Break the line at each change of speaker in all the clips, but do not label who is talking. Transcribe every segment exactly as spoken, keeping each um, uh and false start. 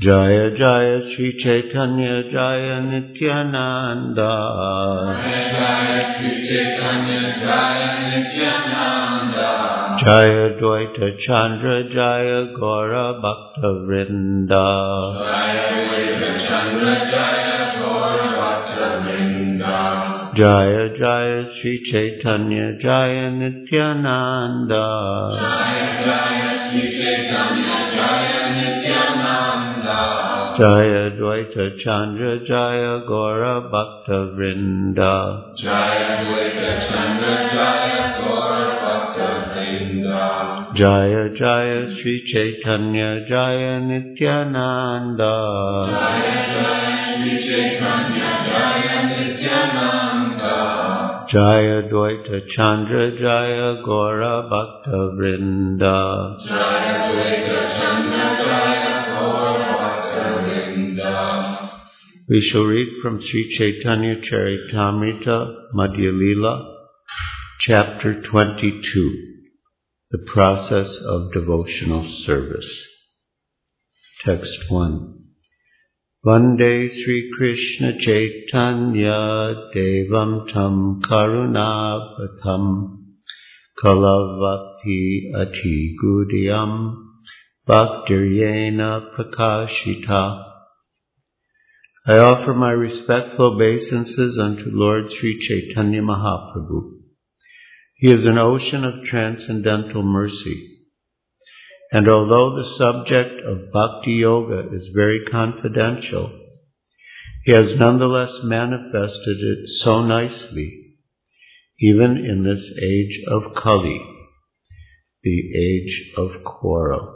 Jaya Jaya Sri Chaitanya Jaya Nityananda.
Jaya Jaya Sri Chaitanya Jaya Nityananda.
Jaya Dvaita Chandra Jaya Gaura Bhakta Vrinda.
Jaya Dvaita Chandra Jaya Gaura Bhakta Vrinda.
Jaya Jaya Sri Chaitanya Jaya Nityananda.
Jaya Jaya Sri Chaitanya Jaya Nityananda.
Jaya Dvaita Chandra Jaya Gaura Bhakta Vrinda.
Jaya Dvaita Chandra Jaya Gaura Bhakta Vrinda.
Jaya Jaya Sri Chaitanya Jaya Nityananda.
Jaya Jaya Sri Chaitanya Jaya Nityananda.
Jaya Dvaita Chandra Jaya Gaura Bhakta Vrinda.
Jaya Dvaita Chandra Jaya Gaura Bhakta Vrinda.
We shall read from Sri Chaitanya Charitamrita Madhya Lila, Chapter twenty-two, The Process of Devotional Service. Text one. Vande Sri Krishna Chaitanya Devam Tam Karunapatam Kalavakti Ati Gudiyam Bhaktiryena Prakashita. I offer my respectful obeisances unto Lord Sri Chaitanya Mahaprabhu. He is an ocean of transcendental mercy. And although the subject of Bhakti Yoga is very confidential, he has nonetheless manifested it so nicely, even in this age of Kali, the age of quarrel.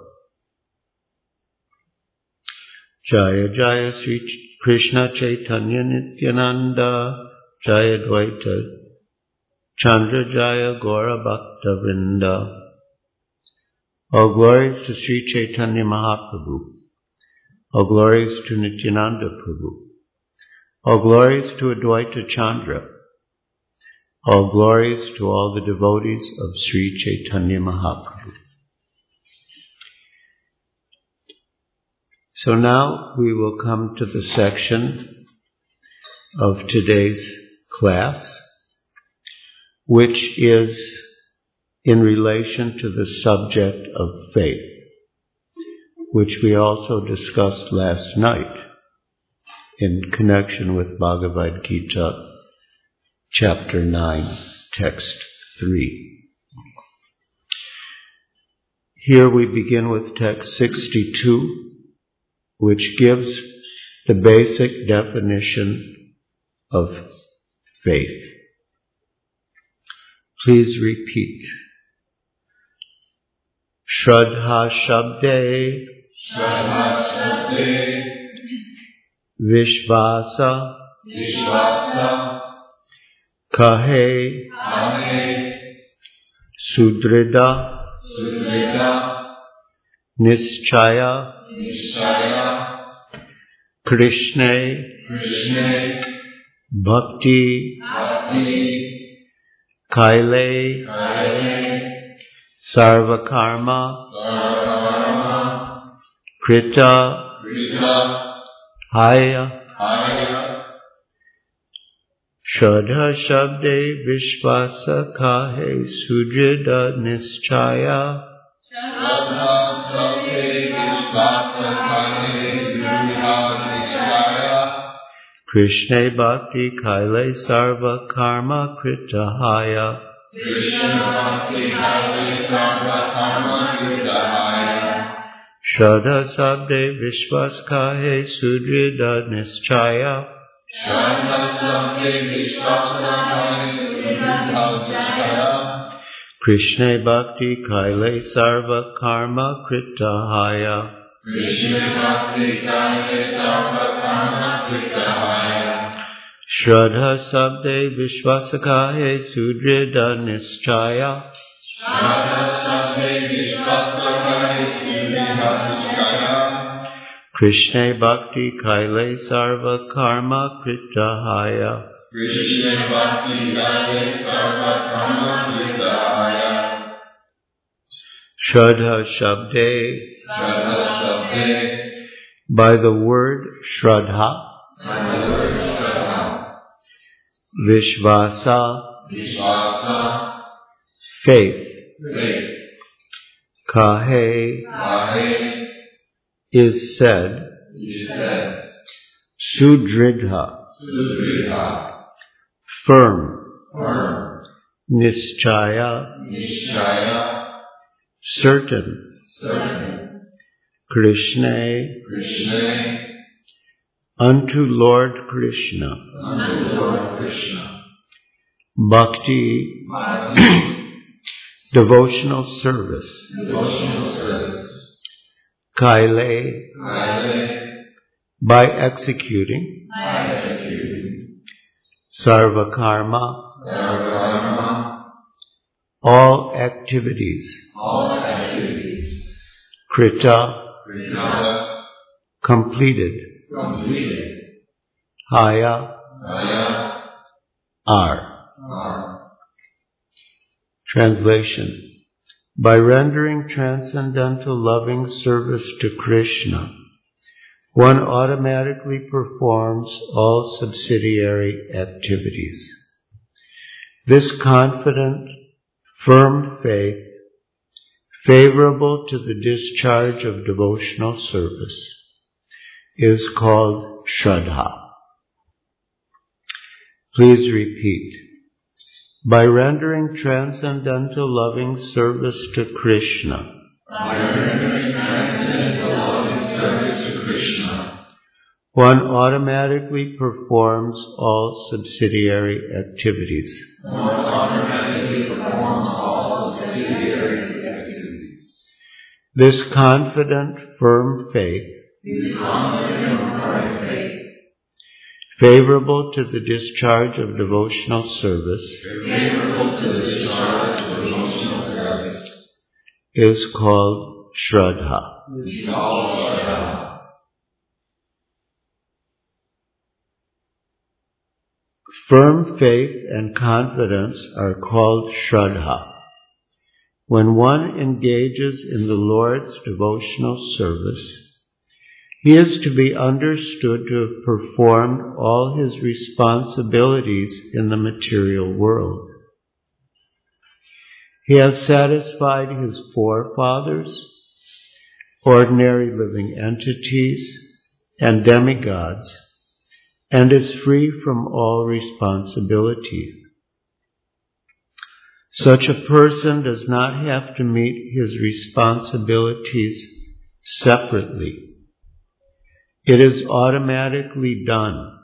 Jaya Jaya Sri Krishna Chaitanya Nityananda, Jaya Dvaita Chandra Jaya Gaura Bhakta Vrinda. All glories to Sri Chaitanya Mahaprabhu. All glories to Nityananda Prabhu. All glories to Advaita Chandra. All glories to all the devotees of Sri Chaitanya Mahaprabhu. So now we will come to the section of today's class, which is in relation to the subject of faith, which we also discussed last night in connection with Bhagavad Gita, chapter nine, text three. Here we begin with text sixty-two, which gives the basic definition of faith. Please repeat. Shraddha Shabde,
Shraddha Shabde,
Vishvasa,
Vishvasa,
Kahe,
Kahe,
Sudrida,
Sudrida,
Nischaya,
Nishchaya,
Krishne,
Krishne,
Bhakti,
Bhakti,
Kaile,
Kaile,
Sarvakarma,
Sarvakarma,
Krita,
Krita,
Haya.
Haya,
Shraddha Shabde Vishvasa Kahe Sudrida Nischaya.
Shraddha Shabde Vishvasa Kahe Sudrida Nishchaya,
Krishna Bhakti Kaile Sarva Karma Krita Haya.
Krishna Bhakti Kaile Sarva Karma Krita Haya,
Shraddha Sabde Vishwas Kahe Sudrida Nischaya.
Shraddha Shabde Vishvasa Kahe Sudrida Nishchaya,
Krishna Bhakti Kaile Sarva Karma Krita Haya.
Krishna Bhakti Kaile Sarva Karma Krita Haya,
Shraddha Sabde Vishwasa Kahe Sudrida Nischaya.
Shraddha Shabde Vishvasa Kahe Sudrida Nishchaya,
Krishna Bhakti Kaile Sarva Karma Krita Haya.
Krishna Bhakti Kaile Sarva Karma Krita Haya,
Shraddha Shabde
Shraddha Shabde
by the word Shraddha,
by the word Shraddha,
Vishvasa,
Vishvasa,
faith,
faith,
Kahe,
Kahe,
is said,
is said,
Sudridha,
Sudridha,
firm,
firm,
Nischaya,
Nishchaya,
certain,
certain,
Krishna,
Krishna,
unto Lord Krishna,
unto Lord Krishna,
bhakti,
bhakti,
devotional service,
devotional service,
kaile,
kaile,
by executing,
by executing,
sarvakarma,
sarvadharma,
all activities,
all activities,
krita,
krita,
completed,
completed,
haya,
haya,
are.
are.
Translation. By rendering transcendental loving service to Krishna, one automatically performs all subsidiary activities. This confident, firm faith, favorable to the discharge of devotional service, is called Shraddha. Please repeat. By rendering transcendental loving service to Krishna,
By rendering transcendental loving service to Krishna,
one automatically performs all subsidiary activities.
one automatically performs all subsidiary activities.
This confident, firm faith,
This confident and firm faith,
favorable to the discharge of devotional service,
favorable to the discharge of devotional service,
is called Shraddha.
is called Shraddha.
Firm faith and confidence are called Shraddha. When one engages in the Lord's devotional service, he is to be understood to have performed all his responsibilities in the material world. He has satisfied his forefathers, ordinary living entities, and demigods, and is free from all responsibility. Such a person does not have to meet his responsibilities separately. It is automatically done.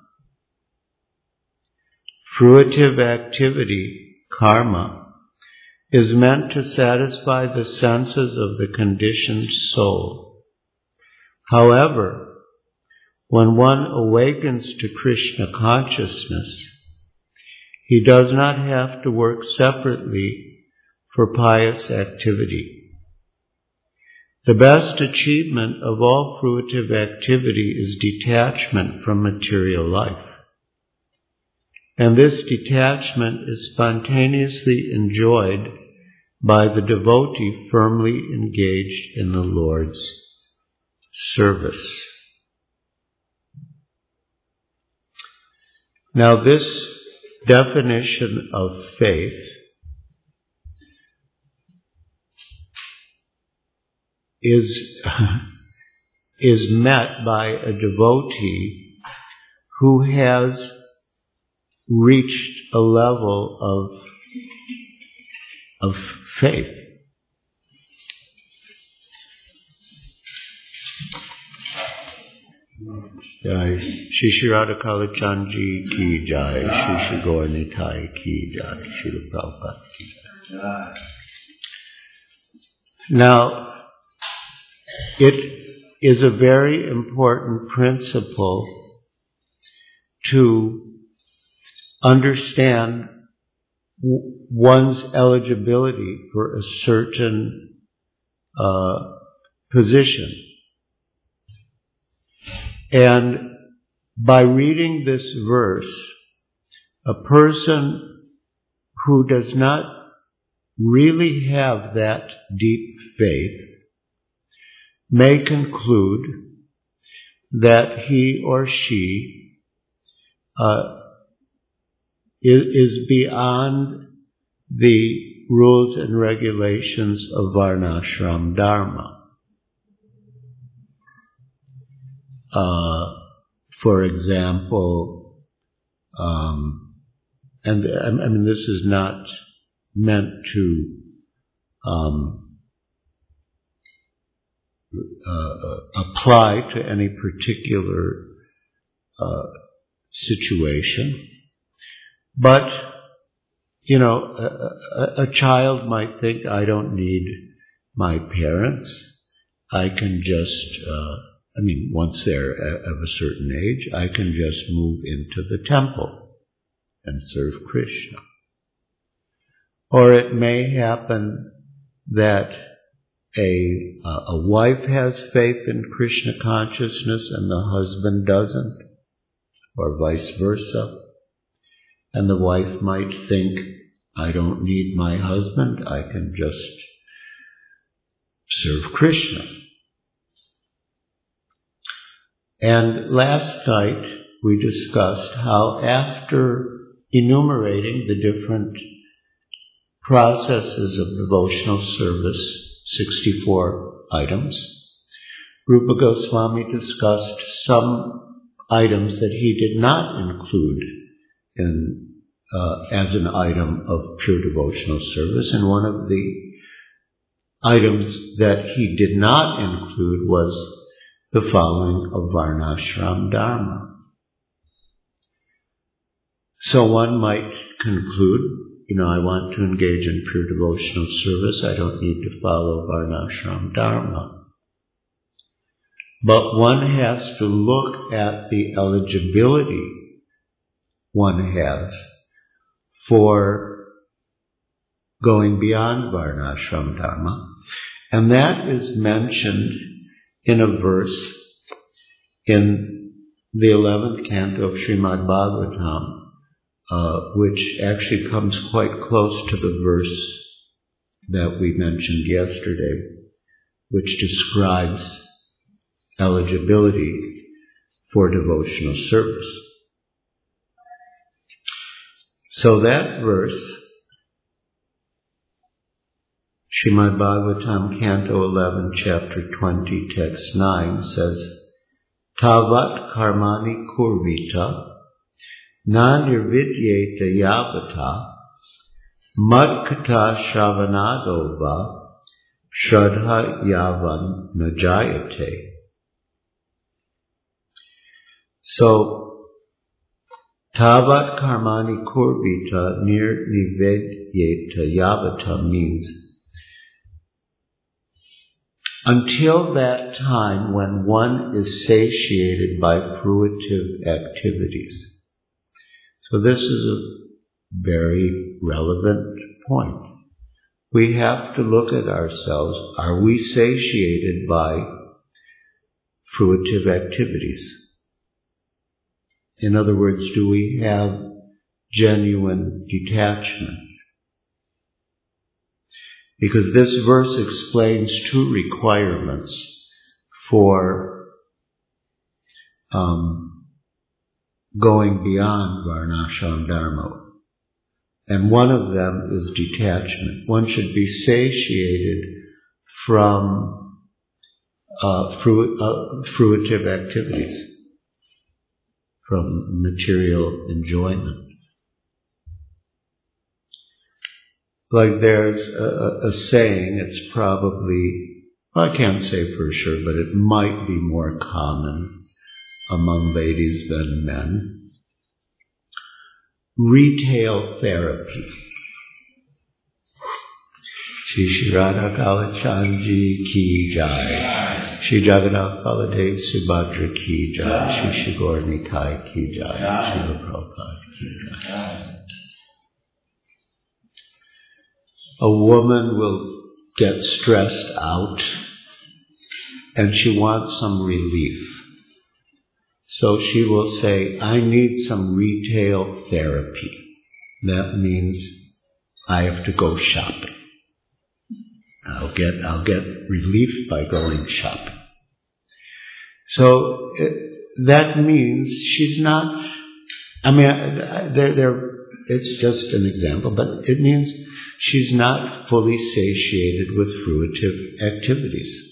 Fruitive activity, karma, is meant to satisfy the senses of the conditioned soul. However, when one awakens to Krishna consciousness, he does not have to work separately for pious activity. The best achievement of all fruitive activity is detachment from material life. And this detachment is spontaneously enjoyed by the devotee firmly engaged in the Lord's service. Now, this definition of faith is, is met by a devotee who has reached a level of, of faith. Jai Shri Shri Radha Kalachandji ki jai, Shri Shri Gaur Nitai ki jai, Srila Prabhupada ki jai. Now, it is a very important principle to understand one's eligibility for a certain uh, position. And by reading this verse, a person who does not really have that deep faith may conclude that he or she uh, is, is beyond the rules and regulations of Varnashram Dharma. Uh, for example, um, and I mean, this is not meant to um, uh, apply to any particular uh, situation, but you know, a, a, a child might think, I don't need my parents. I can just, uh, I mean, once they're of a certain age, I can just move into the temple and serve Krishna. Or it may happen that a, a wife has faith in Krishna consciousness and the husband doesn't, or vice versa. And the wife might think, I don't need my husband, I can just serve Krishna. And last night we discussed how after enumerating the different processes of devotional service, sixty-four items, Rupa Goswami discussed some items that he did not include in, uh, as an item of pure devotional service. And one of the items that he did not include was the following of Varnashram Dharma. So one might conclude, you know, I want to engage in pure devotional service, I don't need to follow Varnashram Dharma. But one has to look at the eligibility one has for going beyond Varnashram Dharma, and that is mentioned in a verse in the eleventh canto of Srimad Bhagavatam, uh, which actually comes quite close to the verse that we mentioned yesterday, which describes eligibility for devotional service. So that verse, Srimad Bhagavatam, Canto eleven, Chapter twenty, Text nine, says, Tavat karmani kurvita, na nirvidyeta yavata, madkata shravanadova, shraddha yavan najayate. So, Tavat karmani kurvita nir nivedyeta yavata means until that time when one is satiated by fruitive activities. So this is a very relevant point. We have to look at ourselves. Are we satiated by fruitive activities? In other words, do we have genuine detachment? Because this verse explains two requirements for um, going beyond Varnashram Dharma. And one of them is detachment. One should be satiated from uh, fru- uh, fruitive activities, from material enjoyment. Like there's a, a saying, it's probably, well, I can't say for sure, but it might be more common among ladies than men. Retail therapy. Shri Shri Radha Kalachandji ki jai. Shri Jagannath Baladev Subhadra ki jai. Shri Shri Gaur Nitai ki jai. Shri Prabhupada ki jai. A woman will get stressed out and she wants some relief. So she will say, I need some retail therapy. That means I have to go shopping. I'll get, I'll get relief by going shopping. So it, that means she's not, I mean, they're, they're, it's just an example, but it means she's not fully satiated with fruitive activities.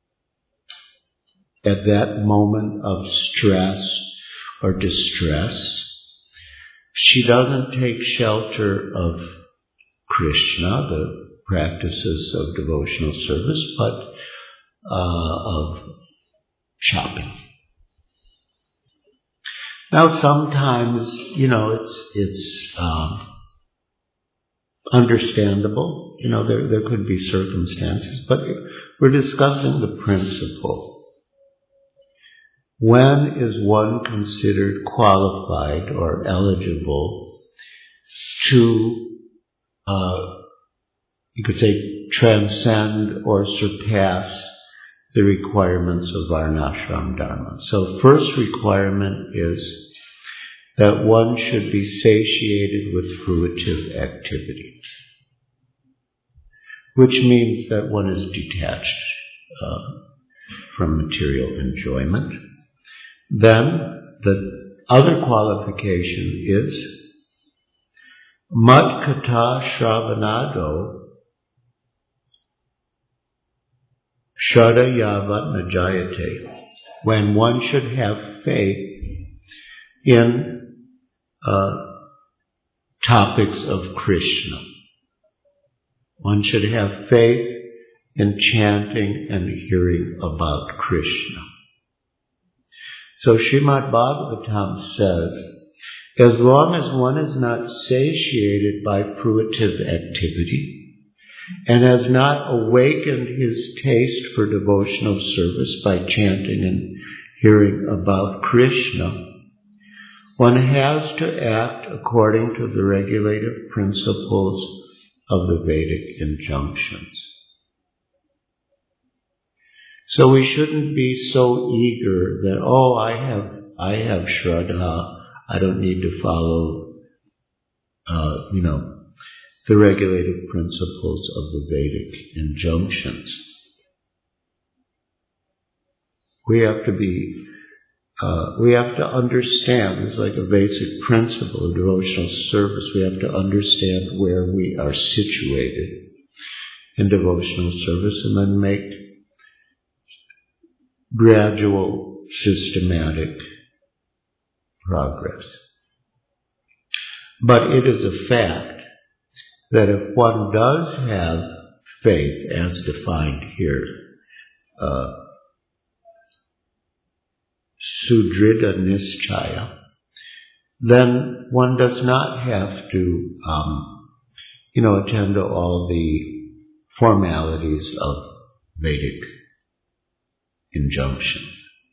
At that moment of stress or distress, she doesn't take shelter of Krishna, the practices of devotional service, but uh, of shopping. Now, sometimes, you know, it's it's um, understandable. You know, there there could be circumstances, but we're discussing the principle. When is one considered qualified or eligible to, uh, you could say, transcend or surpass the requirements of Varnashram Dharma? So first requirement is that one should be satiated with fruitive activity, which means that one is detached uh, from material enjoyment. Then the other qualification is Matkata Shravanado Shraddha Yavat Najayate, when one should have faith in uh, topics of Krishna. One should have faith in chanting and hearing about Krishna. So Srimad Bhagavatam says, as long as one is not satiated by fruitive activity and has not awakened his taste for devotional service by chanting and hearing about Krishna, one has to act according to the regulative principles of the Vedic injunctions. So we shouldn't be so eager that, oh, I have, I have Shraddha, I don't need to follow, uh, you know, the regulative principles of the Vedic injunctions. We have to be, uh, we have to understand, it's like a basic principle of devotional service, we have to understand where we are situated in devotional service and then make gradual, systematic progress. But it is a fact that if one does have faith, as defined here, uh, Sudrida Nischaya, then one does not have to, um, you know, attend to all the formalities of Vedic injunctions.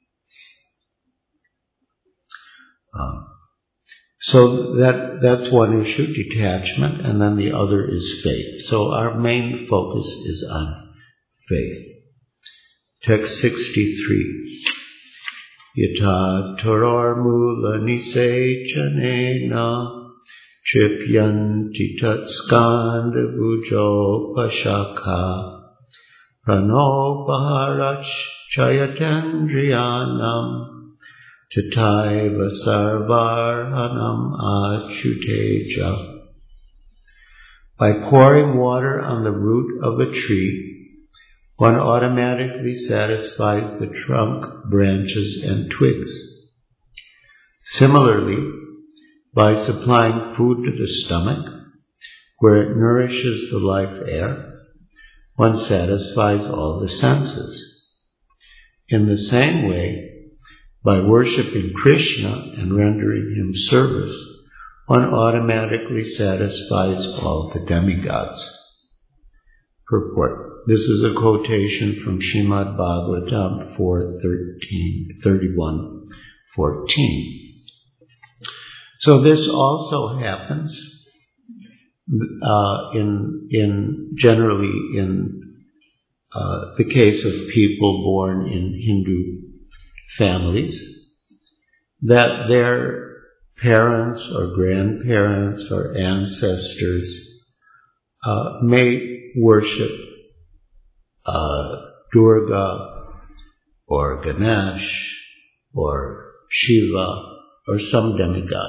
Um, so that that's one issue, detachment, and then the other is faith. So our main focus is on faith. Text sixty-three. Yata toror mula nisechanena tripyanti tatskanda bujo pashaka prano paharach chayatendriyanam tataiva sarvarhanam achuteja. By pouring water on the root of a tree, one automatically satisfies the trunk, branches, and twigs. Similarly, by supplying food to the stomach, where it nourishes the life air, one satisfies all the senses. In the same way, by worshipping Krishna and rendering him service, one automatically satisfies all the demigods. Purport. This is a quotation from Srimad Bhagavatam four thirty-one fourteen. So this also happens uh, in in generally in uh, the case of people born in Hindu families, that their parents or grandparents or ancestors uh, may worship uh, Durga or Ganesh or Shiva or some demigod.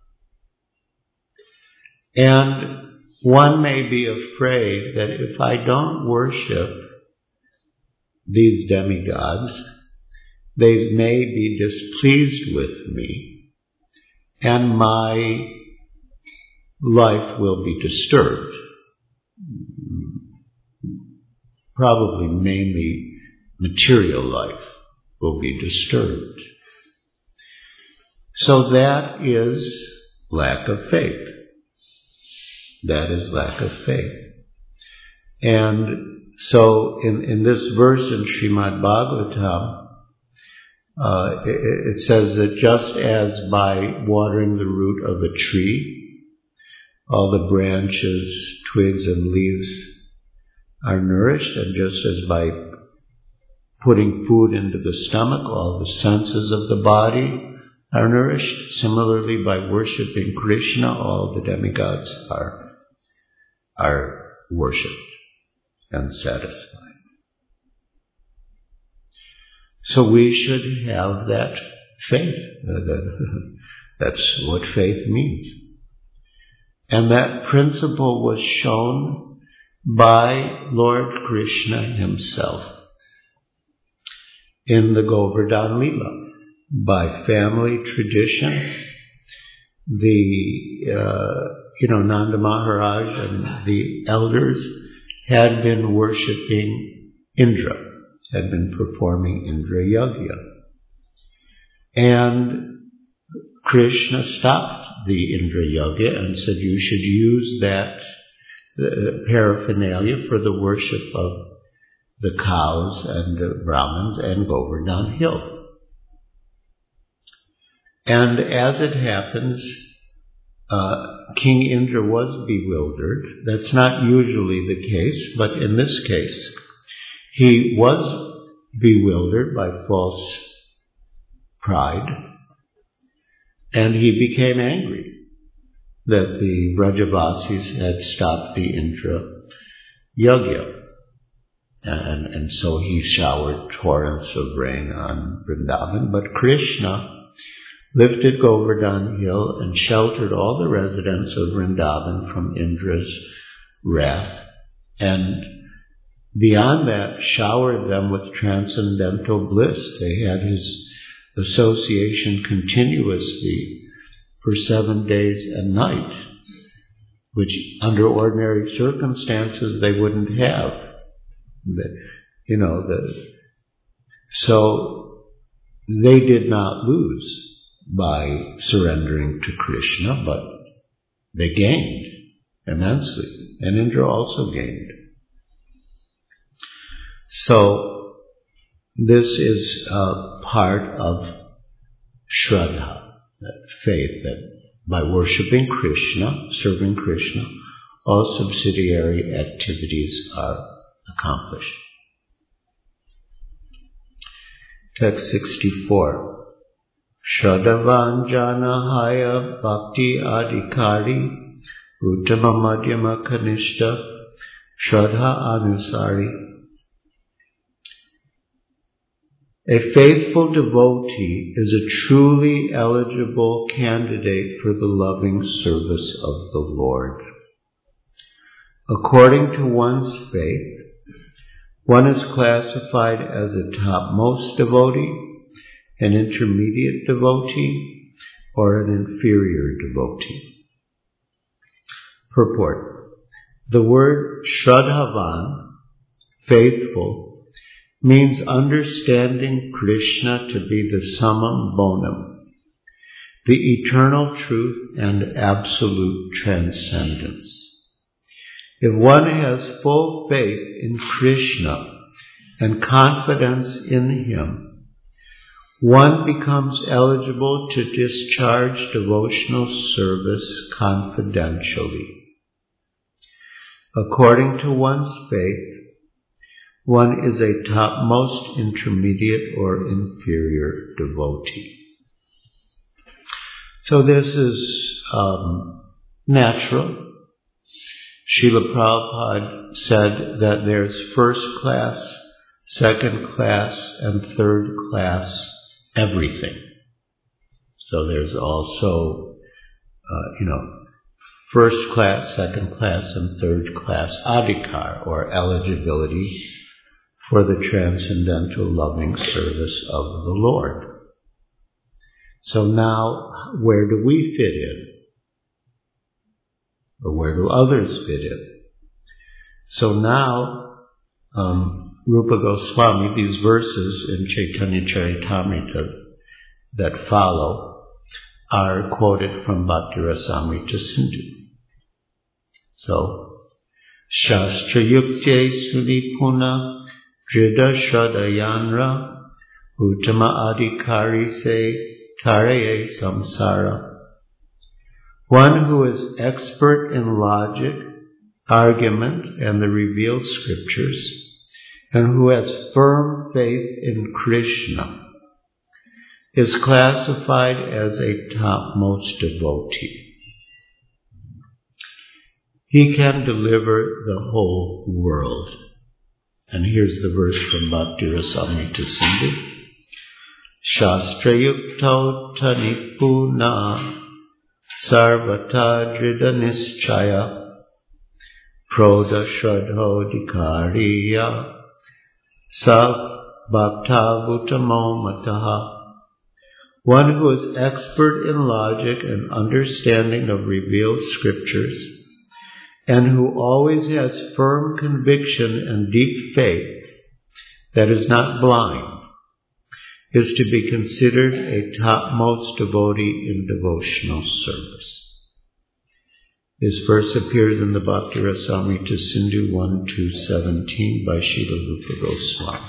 And one may be afraid that if I don't worship these demigods, they may be displeased with me and my life will be disturbed. Probably mainly material life will be disturbed. So that is lack of faith. That is lack of faith. And so in, in this verse in Srimad Bhagavatam, uh, it, it says that just as by watering the root of a tree, all the branches, twigs, and leaves are nourished, and just as by putting food into the stomach, all the senses of the body are nourished, similarly by worshipping Krishna, all the demigods are are worshipped and satisfied. So we should have that faith. That's what faith means. And that principle was shown by Lord Krishna himself in the Govardhan Leela. By family tradition, the uh, you know, Nanda Maharaj and the elders had been worshipping Indra, had been performing Indra Yagya. And Krishna stopped the Indra Yagya and said, you should use that uh, paraphernalia for the worship of the cows and the Brahmins and Govardhan Hill. And as it happens, uh, King Indra was bewildered. That's not usually the case, but in this case, he was bewildered by false pride, and he became angry that the Vrajavasis had stopped the Indra Yagya. And, and so he showered torrents of rain on Vrindavan. But Krishna lifted Govardhan Hill and sheltered all the residents of Vrindavan from Indra's wrath, and beyond that showered them with transcendental bliss. They had his association continuously for seven days and night, which under ordinary circumstances they wouldn't have. The, you know, the, so they did not lose by surrendering to Krishna, but they gained immensely, and Indra also gained. So this is a part of Shraddha, that faith, that by worshipping Krishna, serving Krishna, all subsidiary activities are accomplished. Text sixty-four. Shraddhavan janahaya bhakti adhikari uttama madhyama kanishta shraddha anusari. A faithful devotee is a truly eligible candidate for the loving service of the Lord. According to one's faith, one is classified as a topmost devotee, an intermediate devotee, or an inferior devotee. Purport. The word Shraddhavan, faithful, means understanding Krishna to be the summum bonum, the eternal truth and absolute transcendence. If one has full faith in Krishna and confidence in him, one becomes eligible to discharge devotional service confidentially. According to one's faith, one is a topmost, intermediate, or inferior devotee. So this is um, natural. Srila Prabhupada said that there's first class, second class, and third class everything. So there's also, uh, you know, first class, second class, and third class adhikar, or eligibility for the transcendental loving service of the Lord. So now, where do we fit in? Or where do others fit in? So now, um, Rupa Goswami, these verses in Chaitanya Charitamrita that follow are quoted from Bhakti Rasamrita Sindhu. So, Shastra Yuktye Sulipuna Drida Shadayanra Uttama Adhikari Se Taraye Samsara. One who is expert in logic, argument, and the revealed scriptures, and who has firm faith in Krishna, is classified as a topmost devotee. He can deliver the whole world. And here's the verse from Bhakti Rasamrita Sindhu. Shastra yukto tanipuna sarvata drida nischaya proda shradho dikariya sav bhakta bhutamo mataha. One who is expert in logic and understanding of revealed scriptures, and who always has firm conviction and deep faith that is not blind, is to be considered a topmost devotee in devotional service. This verse appears in the Bhakti Rasamrita Sindhu one two seventeen by Srila Rupa Goswami.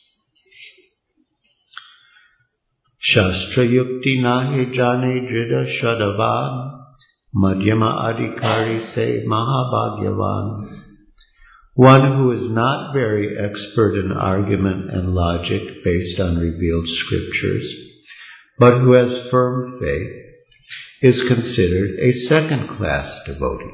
Shastra yukti nahi jane drida shadavan madhyama adhikari se mahabhagyavan. One who is not very expert in argument and logic based on revealed scriptures, but who has firm faith, is considered a second-class devotee.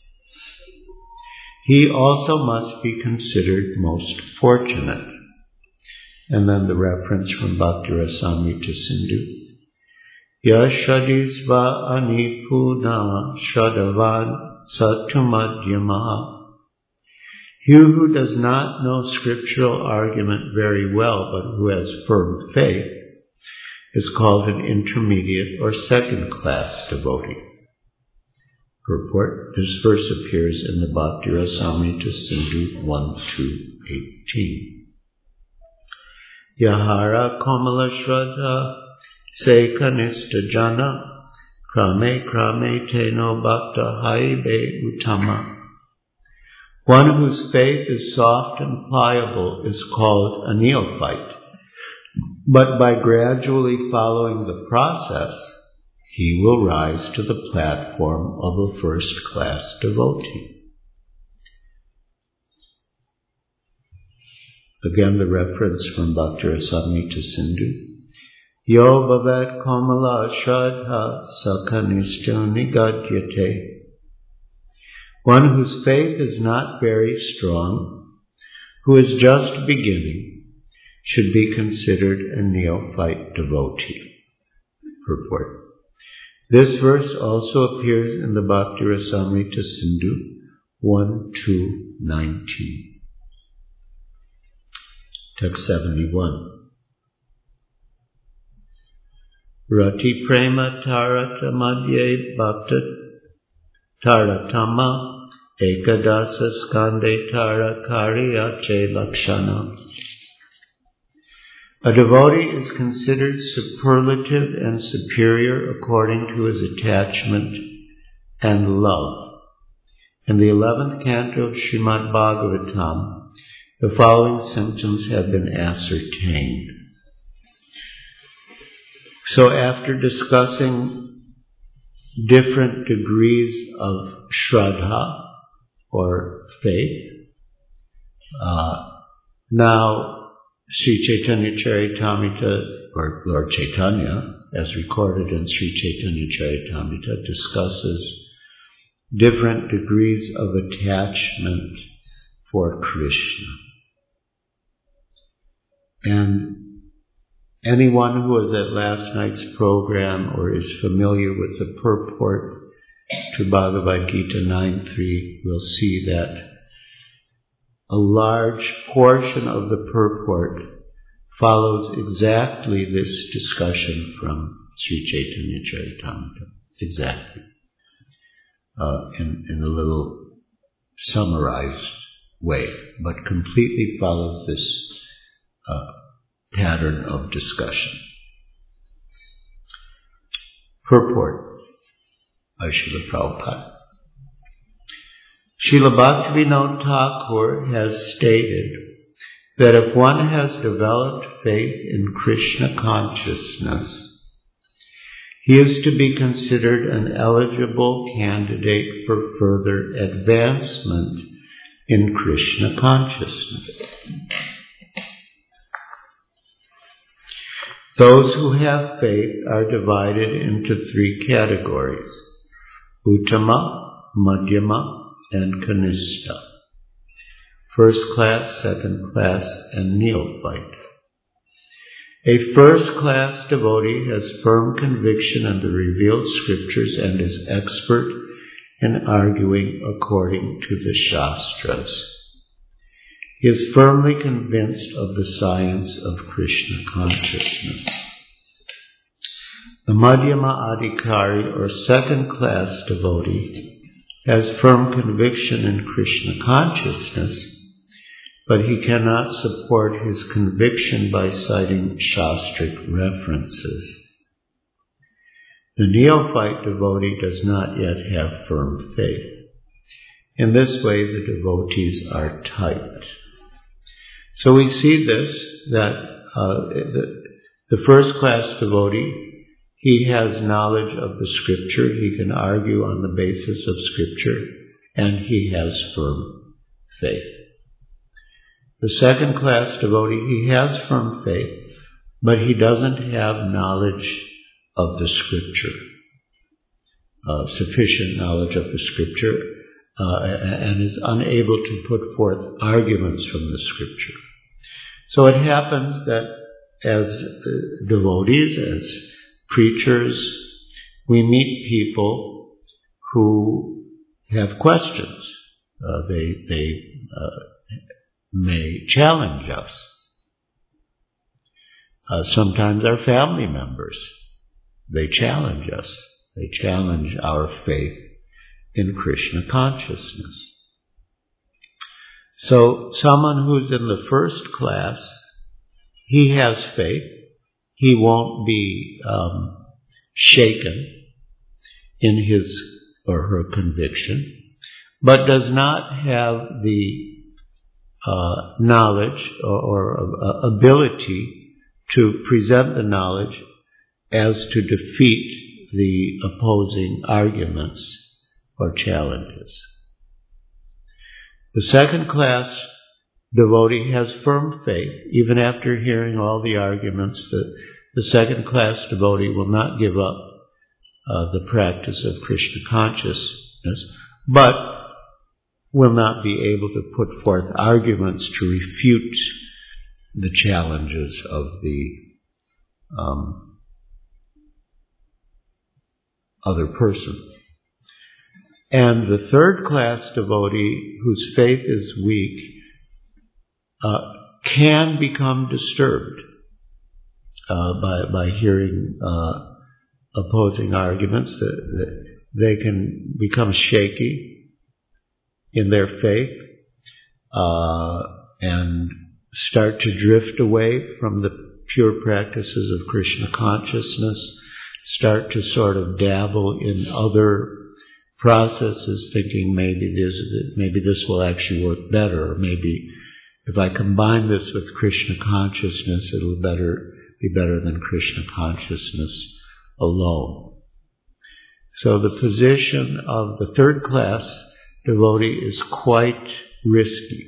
He also must be considered most fortunate. And then the reference from Bhakti Rasamrita Sindhu. Yashadisva anipuna shadavan satumadhyamaha. He who does not know scriptural argument very well, but who has firm faith, is called an intermediate or second-class devotee. Purport. This verse appears in the Bhakti Rasamrita Sindhu one two eighteen. Yahara Komala Shraddha Se Kanista Jana Krame Krame Teno Bhakta Haibe Uttama. One whose faith is soft and pliable is called a neophyte, but by gradually following the process, he will rise to the platform of a first-class devotee. Again, the reference from Bhakti Rasamrita Sindhu. Yo bhavat kamala shraddha sakanisto nigadyate. One whose faith is not very strong, who is just beginning, should be considered a neophyte devotee. Purport. This verse also appears in the Bhakti Rasamrita Sindhu one two nineteen. Text seventy-one. Rati prema tarata madhye bhakta taratama ekadasa skande tara karyache lakshana. A devotee is considered superlative and superior according to his attachment and love. In the eleventh canto of Srimad Bhagavatam, the following symptoms have been ascertained. So after discussing different degrees of Shraddha, or faith, uh, now Sri Chaitanya Charitamrita, or Lord Chaitanya, as recorded in Sri Chaitanya Charitamrita, discusses different degrees of attachment for Krishna. And anyone who was at last night's program or is familiar with the purport to Bhagavad Gita nine three will see that a large portion of the purport follows exactly this discussion from Sri Chaitanya Charitamrita. Exactly. Uh, in, in a little summarized way, but completely follows this uh, pattern of discussion. Purport by Srila Prabhupada. Srila Bhaktivinoda Thakur has stated that if one has developed faith in Krishna consciousness, he is to be considered an eligible candidate for further advancement in Krishna consciousness. Those who have faith are divided into three categories: Uttama, Madhyama, and Kanishta. First class, second class, and neophyte. A first-class devotee has firm conviction in the revealed scriptures and is expert in arguing according to the Shastras. He is firmly convinced of the science of Krishna consciousness. The Madhyama Adhikari, or second-class devotee, has firm conviction in Krishna consciousness, but he cannot support his conviction by citing Shastric references. The neophyte devotee does not yet have firm faith. In this way, the devotees are typed. So we see this, that uh, the, the first-class devotee, he has knowledge of the scripture, he can argue on the basis of scripture, and he has firm faith. The second-class devotee, he has firm faith, but he doesn't have knowledge of the scripture, uh, sufficient knowledge of the scripture, uh, and is unable to put forth arguments from the scripture. So it happens that as uh, devotees, as preachers, we meet people who have questions. Uh, they, they, uh, may challenge us. Uh, sometimes our family members, they challenge us. They challenge our faith in Krishna consciousness. So someone who's in the first class, he has faith. He won't be um, shaken in his or her conviction, but does not have the Uh, knowledge or, or uh, ability to present the knowledge as to defeat the opposing arguments or challenges. The second class devotee has firm faith. Even after hearing all the arguments, the, the second class devotee will not give up uh, the practice of Krishna consciousness, but will not be able to put forth arguments to refute the challenges of the um, other person. And the third class devotee, whose faith is weak, uh, can become disturbed uh, by by hearing uh, opposing arguments. That, that they can become shaky in their faith, uh, and start to drift away from the pure practices of Krishna consciousness, start to sort of dabble in other processes, thinking maybe this, maybe this will actually work better, or maybe if I combine this with Krishna consciousness, it'll better be better than Krishna consciousness alone. So the position of the third class devotee is quite risky.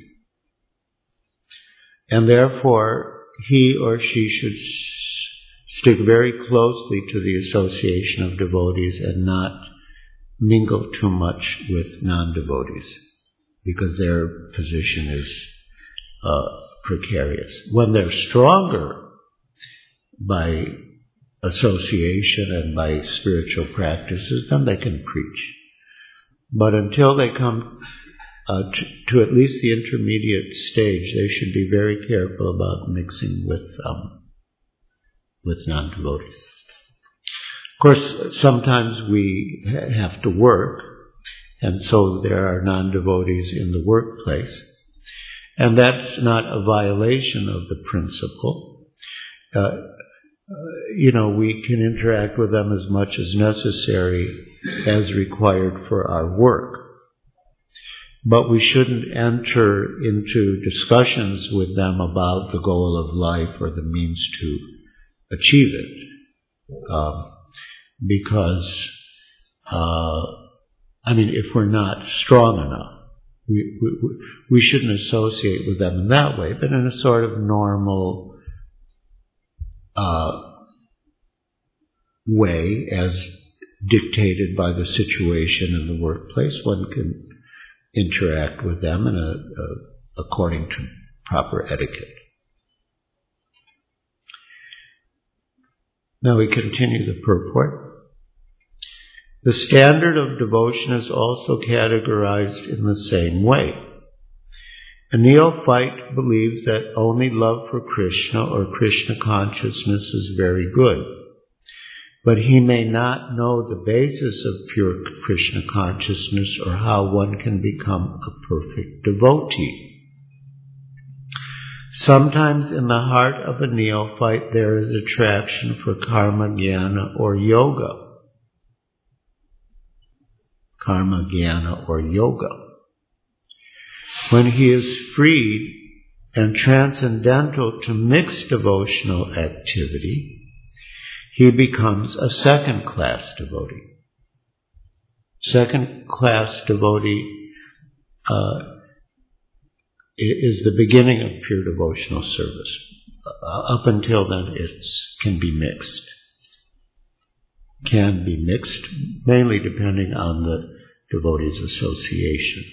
And therefore, he or she should s- stick very closely to the association of devotees and not mingle too much with non-devotees, because their position is uh, precarious. When they're stronger, by association and by spiritual practices, then they can preach. But until they come uh, to, to at least the intermediate stage, they should be very careful about mixing with um, with non-devotees. Of course, sometimes we ha- have to work, and so there are non-devotees in the workplace, and that's not a violation of the principle. Uh, Uh, you know, we can interact with them as much as necessary as required for our work. But we shouldn't enter into discussions with them about the goal of life or the means to achieve it. Uh, because, uh, I mean, if we're not strong enough, we, we, we shouldn't associate with them in that way, but in a sort of normal Uh, way, as dictated by the situation in the workplace, one can interact with them in a, a, according to proper etiquette. Now we continue the purport. The standard of devotion is also categorized in the same way. A neophyte believes that only love for Krishna or Krishna consciousness is very good, but he may not know the basis of pure Krishna consciousness or how one can become a perfect devotee. Sometimes in the heart of a neophyte there is attraction for karma jnana or yoga. Karma jnana or yoga. When he is freed and transcendental to mixed devotional activity, he becomes a second-class devotee. Second-class devotee uh, is the beginning of pure devotional service. Uh, up until then, it can be mixed. Can be mixed, mainly depending on the devotee's association.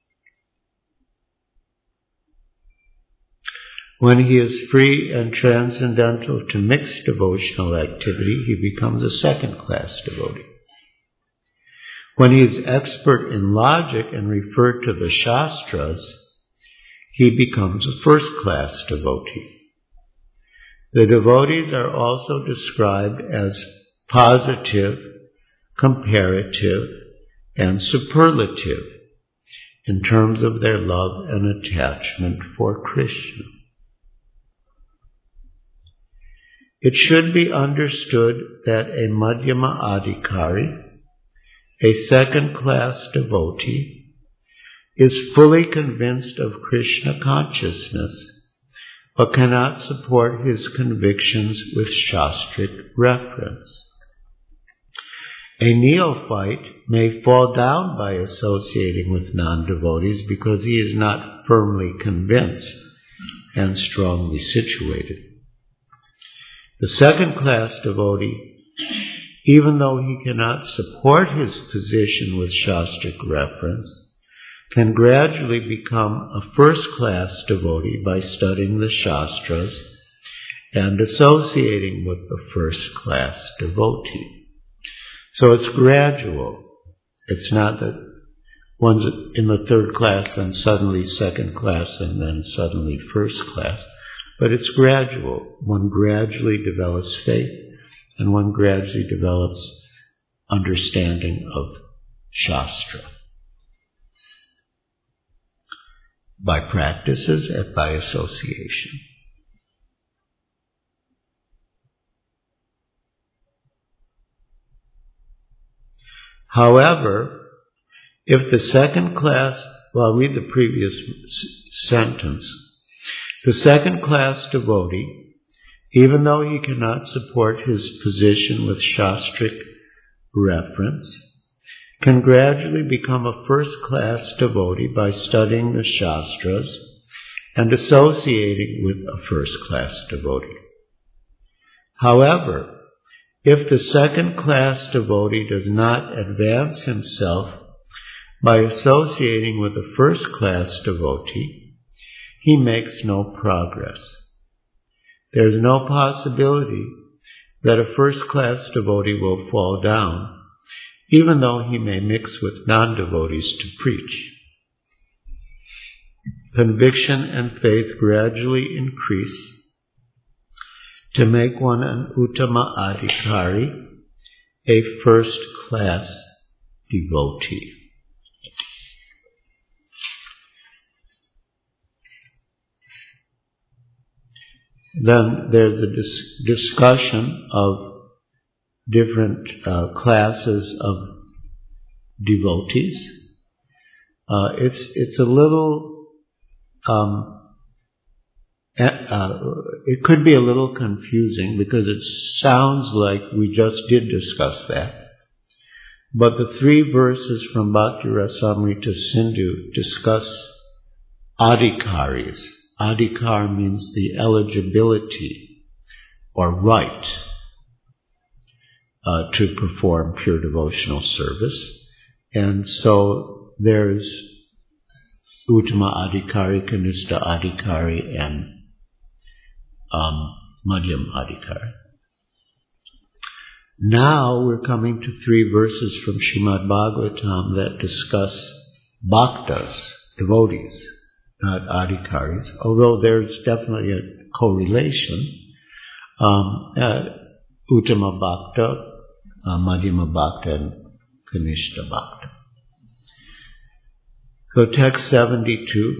When he is free and transcendental to mixed devotional activity, he becomes a second-class devotee. When he is expert in logic and referred to the Shastras, he becomes a first-class devotee. The devotees are also described as positive, comparative, and superlative in terms of their love and attachment for Krishna. It should be understood that a Madhyama Adhikari, a second-class devotee, is fully convinced of Krishna consciousness, but cannot support his convictions with Shastric reference. A neophyte may fall down by associating with non-devotees because he is not firmly convinced and strongly situated. The second-class devotee, even though he cannot support his position with Shastric reference, can gradually become a first-class devotee by studying the Shastras and associating with the first-class devotee. So it's gradual. It's not that one's in the third class, then suddenly second class, and then suddenly first class. But it's gradual. One gradually develops faith, and one gradually develops understanding of Shastra. By practices and by association. However, if the second class, well, I'll read the previous s- sentence. The second class devotee, even though he cannot support his position with Shastric reference, can gradually become a first-class devotee by studying the Shastras and associating with a first-class devotee. However, if the second-class devotee does not advance himself by associating with a first-class devotee, he makes no progress. There is no possibility that a first-class devotee will fall down, even though he may mix with non-devotees to preach. Conviction and faith gradually increase to make one an Uttama Adhikari, a first-class devotee. Then there's a dis- discussion of different uh, classes of devotees. Uh, it's it's a little, um, uh, it could be a little confusing because it sounds like we just did discuss that. But the three verses from Bhakti Rasamrita Sindhu discuss adhikaris. Adhikar means the eligibility or right uh, to perform pure devotional service. And so there's Uttama Adhikari, Kanishta Adhikari, and um, Madhyam Adhikari. Now we're coming to three verses from Srimad Bhagavatam that discuss bhaktas, devotees, not adhikaris, although there's definitely a correlation. Um, uh, Uttama Bhakta, uh, Madhyama Bhakta, and Kanishta Bhakta. So text seventy-two.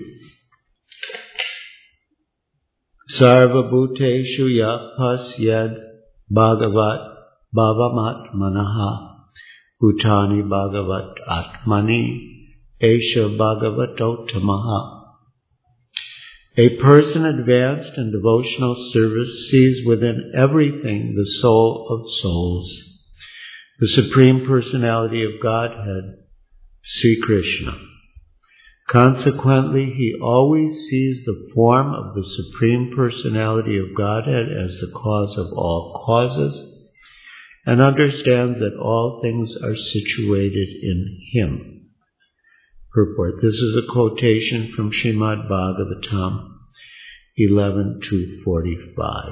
Sarva bhuteshu ya pasyad bhagavat bhavamat manaha bhutani bhagavat atmani esha bhagavatottamaha. A person advanced in devotional service sees within everything the soul of souls, the Supreme Personality of Godhead, Sri Krishna. Consequently, he always sees the form of the Supreme Personality of Godhead as the cause of all causes, and understands that all things are situated in him. Purport. This is a quotation from Srimad Bhagavatam eleven two forty-five.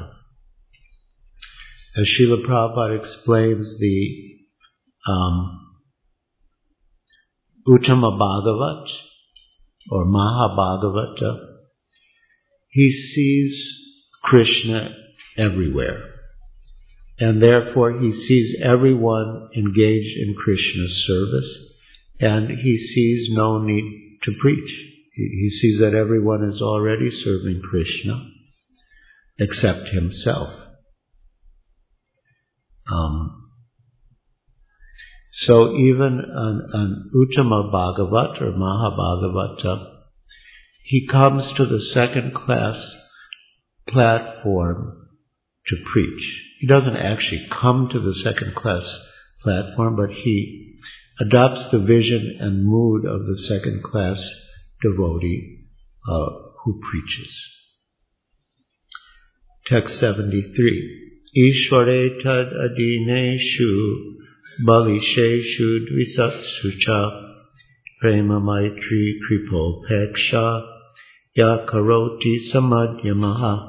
As Srila Prabhupada explains the um, Uttama Bhagavat or Mahabhagavata, he sees Krishna everywhere. And therefore he sees everyone engaged in Krishna's service, and he sees no need to preach. He sees that everyone is already serving Krishna except himself. Um, so even an, an Uttama Bhagavat or Mahabhagavata, he comes to the second class platform to preach. He doesn't actually come to the second class platform, but he adopts the vision and mood of the second class devotee uh, who preaches. Text seventy-three. Ishvare tad adineshu balisheshu dvisatsucha prema maitri kripo peksha ya karoti samadhyamaha.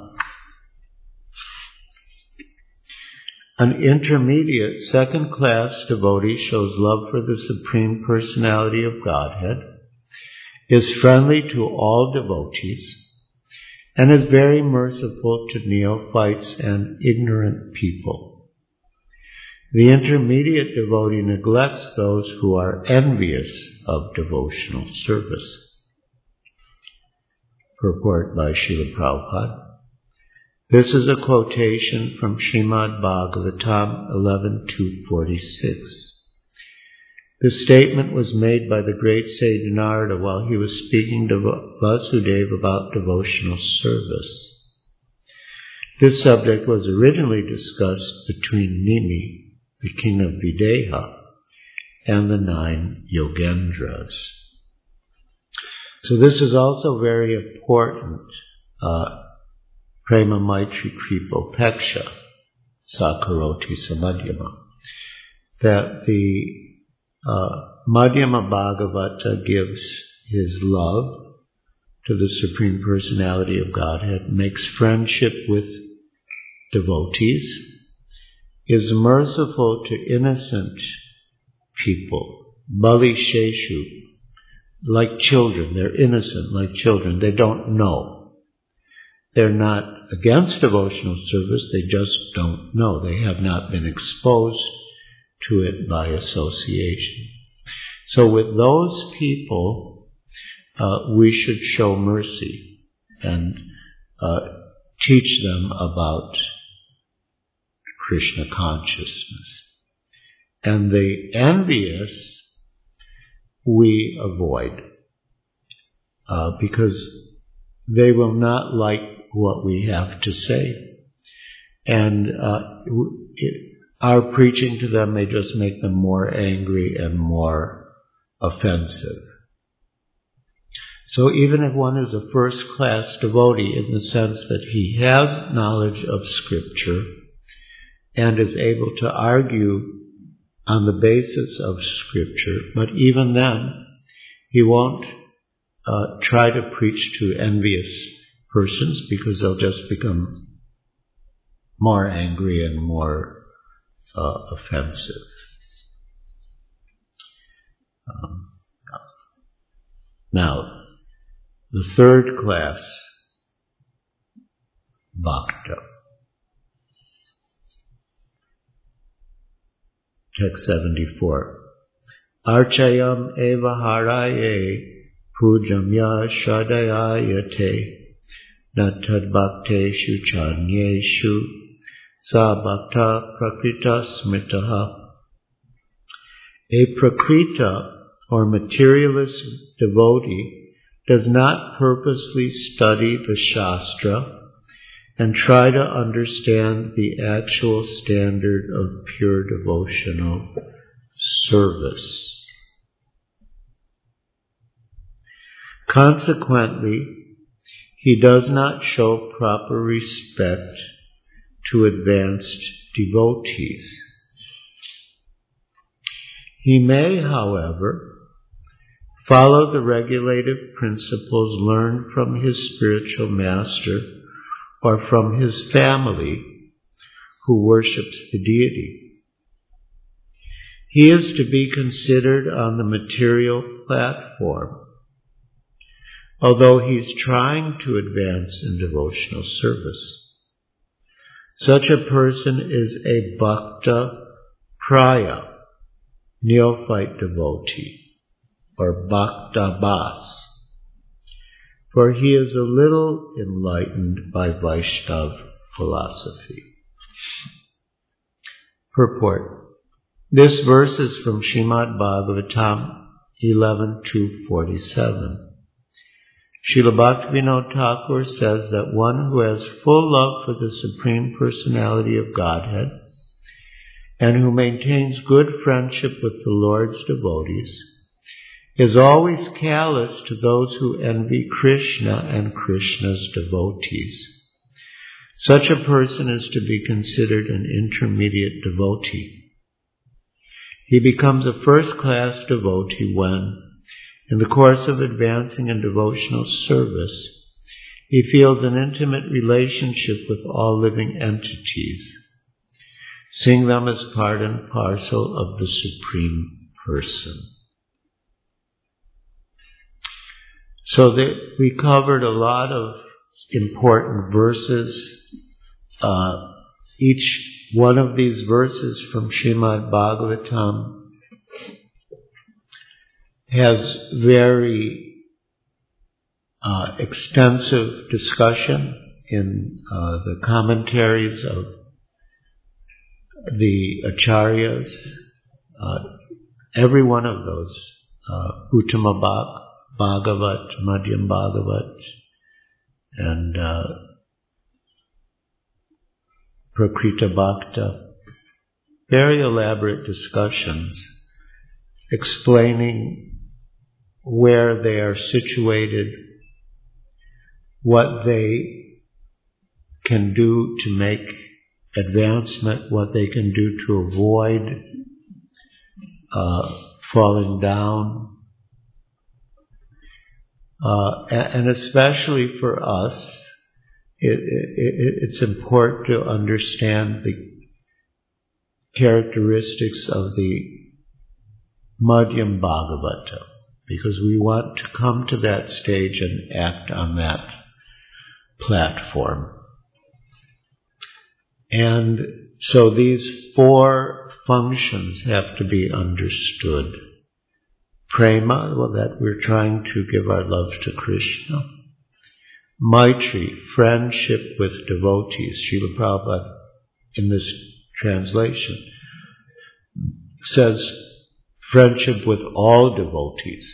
An intermediate second-class devotee shows love for the Supreme Personality of Godhead, is friendly to all devotees, and is very merciful to neophytes and ignorant people. The intermediate devotee neglects those who are envious of devotional service. Purport by Srila Prabhupada. This is a quotation from Srimad Bhagavatam eleven two forty-six. The statement was made by the great Sage Narada while he was speaking to Vasudeva about devotional service. This subject was originally discussed between Nimi, the king of Videha, and the nine Yogendras. So this is also very important. Uh, Prema Maitri Kripo Peksha Sakaroti Samadhyama. That the uh, Madhyama Bhagavata gives his love to the Supreme Personality of Godhead, makes friendship with devotees, is merciful to innocent people. Bali Sheshu, like children. They're innocent like children. They don't know. They're not against devotional service. They just don't know. They have not been exposed to it by association. So with those people, uh, we should show mercy and uh, teach them about Krishna consciousness. And the envious we avoid uh, because they will not like what we have to say. And uh, it, our preaching to them may just make them more angry and more offensive. So even if one is a first-class devotee in the sense that he has knowledge of Scripture and is able to argue on the basis of Scripture, but even then, he won't uh, try to preach to envious persons because they'll just become more angry and more uh, offensive. Um, now, the third class, Bhakta. Text seventy-four. Archayam eva haraye pujamya shadayayate natad bhakteshu chanyeshu sa bhakta prakrita smitaha. A prakrita or materialist devotee does not purposely study the Shastra and try to understand the actual standard of pure devotional service. Consequently, he does not show proper respect to advanced devotees. He may, however, follow the regulative principles learned from his spiritual master or from his family who worships the deity. He is to be considered on the material platform, although he's trying to advance in devotional service. Such a person is a bhakta praya, neophyte devotee, or bhakta bas, for he is a little enlightened by Vaishnava philosophy. Purport. This verse is from Srimad Bhagavatam eleven two forty-seven. Srila Bhaktivinoda Thakur says that one who has full love for the Supreme Personality of Godhead and who maintains good friendship with the Lord's devotees is always callous to those who envy Krishna and Krishna's devotees. Such a person is to be considered an intermediate devotee. He becomes a first-class devotee when, in the course of advancing in devotional service, he feels an intimate relationship with all living entities, seeing them as part and parcel of the Supreme Person. So that we covered a lot of important verses. Uh, each one of these verses from Srimad Bhagavatam has very uh, extensive discussion in uh, the commentaries of the acharyas. Uh, every one of those, uh, Uttama Bhag, Bhagavat, Madhyam Bhagavat, and uh, Prakrita Bhakta, very elaborate discussions explaining where they are situated, what they can do to make advancement, what they can do to avoid uh, falling down. Uh, and especially for us, it, it, it's important to understand the characteristics of the Madhyam Bhagavata, because we want to come to that stage and act on that platform. And so these four functions have to be understood. Prema, well, that we're trying to give our love to Krishna. Maitri, friendship with devotees. Srila Prabhupada, in this translation, says friendship with all devotees.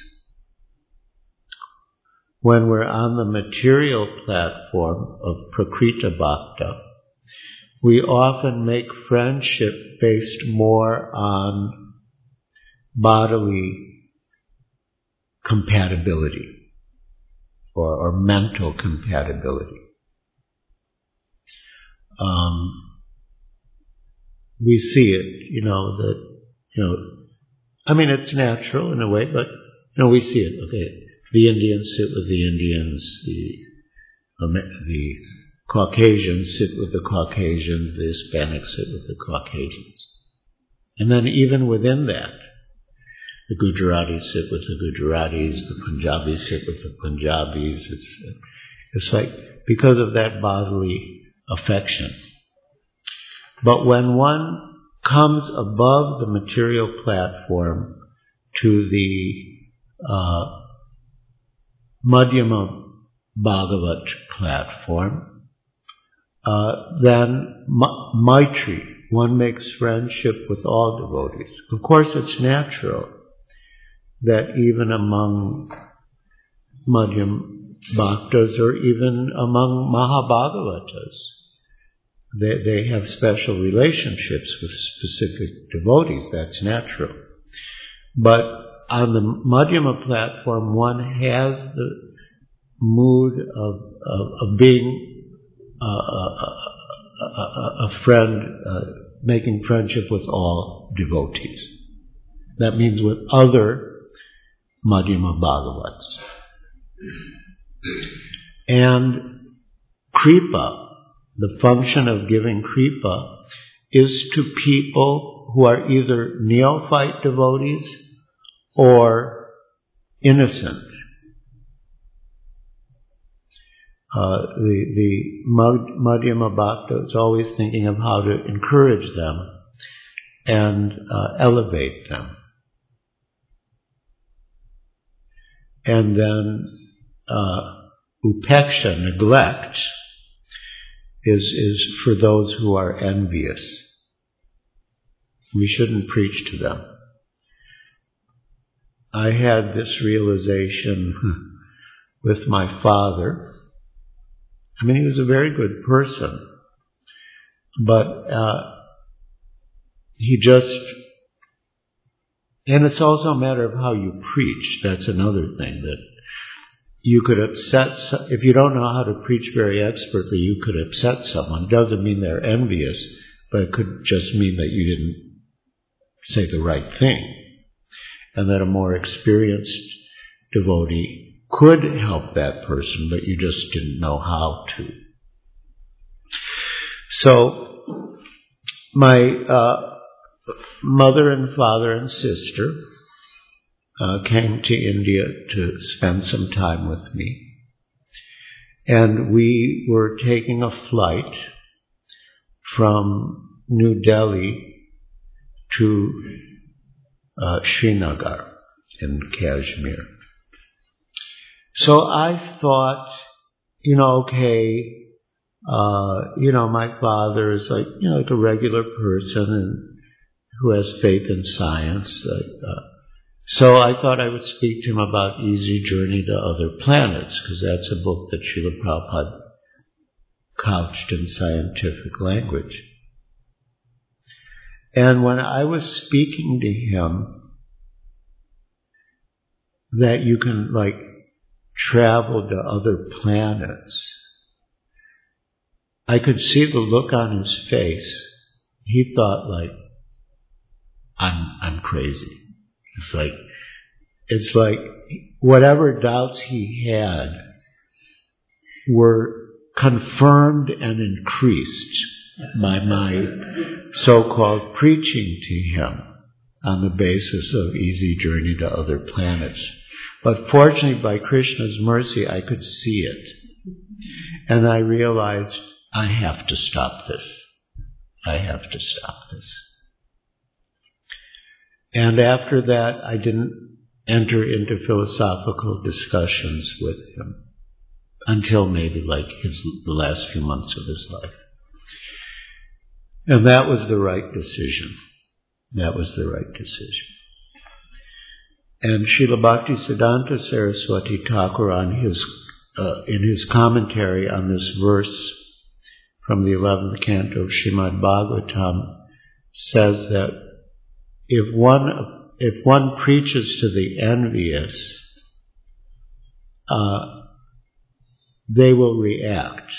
When we're on the material platform of Prakrita Bhakta, we often make friendship based more on bodily compatibility or, or mental compatibility. Um, we see it, you know, that, you know, I mean, it's natural in a way, but, you know, we see it. Okay, the Indians sit with the Indians, the um, the Caucasians sit with the Caucasians, the Hispanics sit with the Caucasians. And then even within that, the Gujaratis sit with the Gujaratis, the Punjabis sit with the Punjabis. It's, it's like, because of that bodily affection. But when one comes above the material platform to the uh, Madhyama Bhagavat platform, uh, then ma- Maitri, one makes friendship with all devotees. Of course, it's natural that even among Madhyam Bhaktas or even among Mahabhagavatas, they, they have special relationships with specific devotees. That's natural. But on the Madhyama platform, one has the mood of, of, of being uh, a, a, a friend, uh, making friendship with all devotees. That means with other Madhyama Bhagavats. And Kripa, the function of giving Kripa, is to people who are either neophyte devotees or innocent. Uh, the the Madhyama Bhakta is always thinking of how to encourage them and uh, elevate them. And then uh, upeksha, neglect, is is for those who are envious. We shouldn't preach to them. I had this realization with my father. I mean, he was a very good person, but uh, he just, and it's also a matter of how you preach. That's another thing, that you could upset, if you don't know how to preach very expertly, you could upset someone. It doesn't mean they're envious, but it could just mean that you didn't say the right thing, and that a more experienced devotee could help that person, but you just didn't know how to. So, my uh, mother and father and sister uh, came to India to spend some time with me. And we were taking a flight from New Delhi to uh, Srinagar in Kashmir. So I thought, you know, okay, uh, you know, my father is like, you know, like a regular person and who has faith in science. Uh, so I thought I would speak to him about Easy Journey to Other Planets, because that's a book that Srila Prabhupada couched in scientific language. And when I was speaking to him that you can, like, travel to other planets, I could see the look on his face. He thought, like, I'm I'm crazy. It's like it's like whatever doubts he had were confirmed and increased by my so-called preaching to him on the basis of easy journey to other planets. But fortunately, by Krishna's mercy, I could see it. And I realized, I have to stop this. I have to stop this. And after that, I didn't enter into philosophical discussions with him until maybe like his, the last few months of his life. And that was the right decision. That was the right decision. And Srila Bhaktisiddhanta Saraswati Thakur, on his, uh, in his commentary on this verse from the eleventh canto of Srimad Bhagavatam, says that if one if one preaches to the envious, uh, they will react.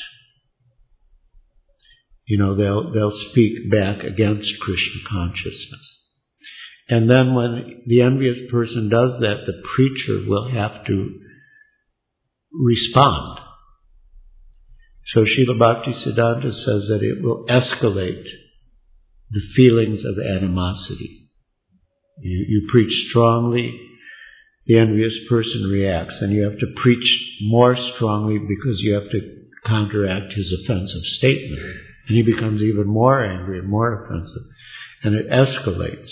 You know, they'll they'll speak back against Krishna consciousness. And then when the envious person does that, the preacher will have to respond. So Srila Bhaktisiddhanta says that it will escalate the feelings of animosity. You, you preach strongly, the envious person reacts, and you have to preach more strongly because you have to counteract his offensive statement. And he becomes even more angry and more offensive. And it escalates.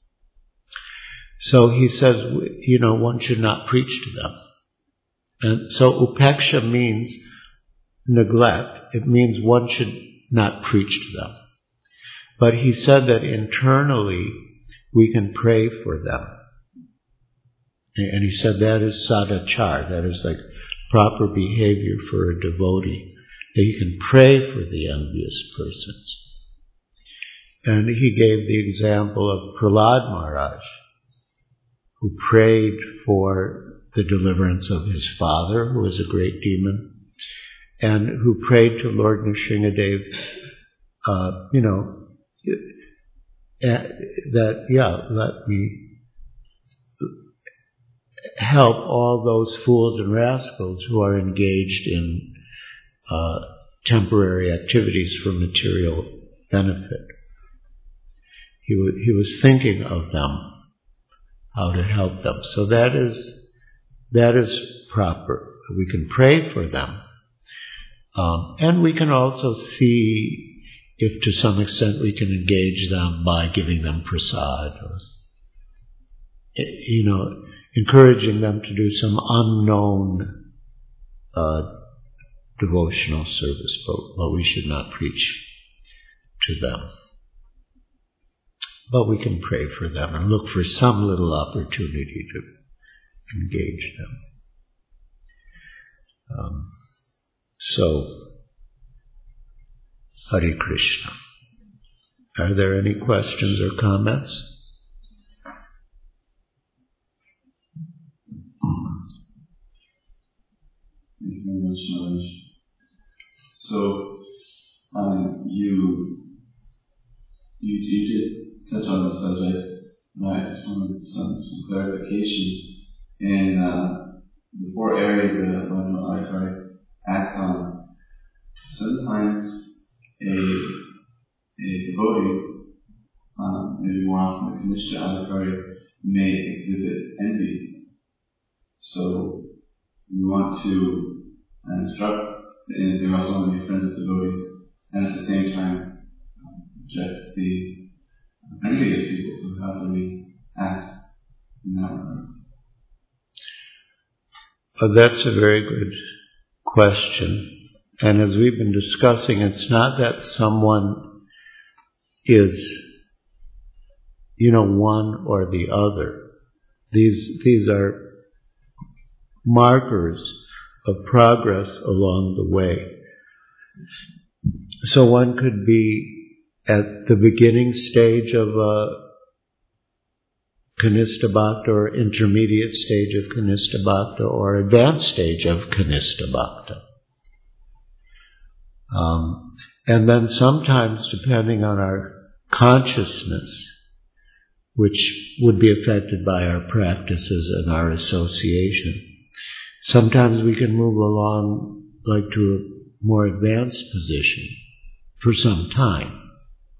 So he says, you know, one should not preach to them. And so upeksha means neglect. It means one should not preach to them. But he said that internally we can pray for them. And he said that is sadachar, that is like proper behavior for a devotee, that you can pray for the envious persons. And he gave the example of Prahlad Maharaj, who prayed for the deliverance of his father, who was a great demon, and who prayed to Lord Nrsingadev, uh, you know, that, yeah, let me help all those fools and rascals who are engaged in uh, temporary activities for material benefit. He was, he was thinking of them, how to help them. So that is that is proper. We can pray for them. Um, and we can also see if to some extent we can engage them by giving them prasad, or, you know, encouraging them to do some unknown uh, devotional service, but, but we should not preach to them. But we can pray for them and look for some little opportunity to engage them. Um, so, Hare Krishna. Are there any questions or comments?
Thank you very much, Maharaj. So, um, you, you you did touch on the subject, and I just wanted some, some clarification. In uh, the four areas that Bhagavad Gita acts on, sometimes a a devotee, um, maybe more often a Kanishta Adhikari, may exhibit envy. So we want to instruct the inns, we also want to be friends with devotees, and at the same time um, reject the envious people. So how do we act in that regard?
Well, that's a very good question. And as we've been discussing, it's not that someone is, you know, one or the other. These, these are markers of progress along the way. So one could be at the beginning stage of a Kanishta Bhakta, or intermediate stage of Kanishta Bhakta, or advanced stage of Kanishta Bhakta. Um, and then sometimes, depending on our consciousness, which would be affected by our practices and our association, sometimes we can move along like to a more advanced position, for some time.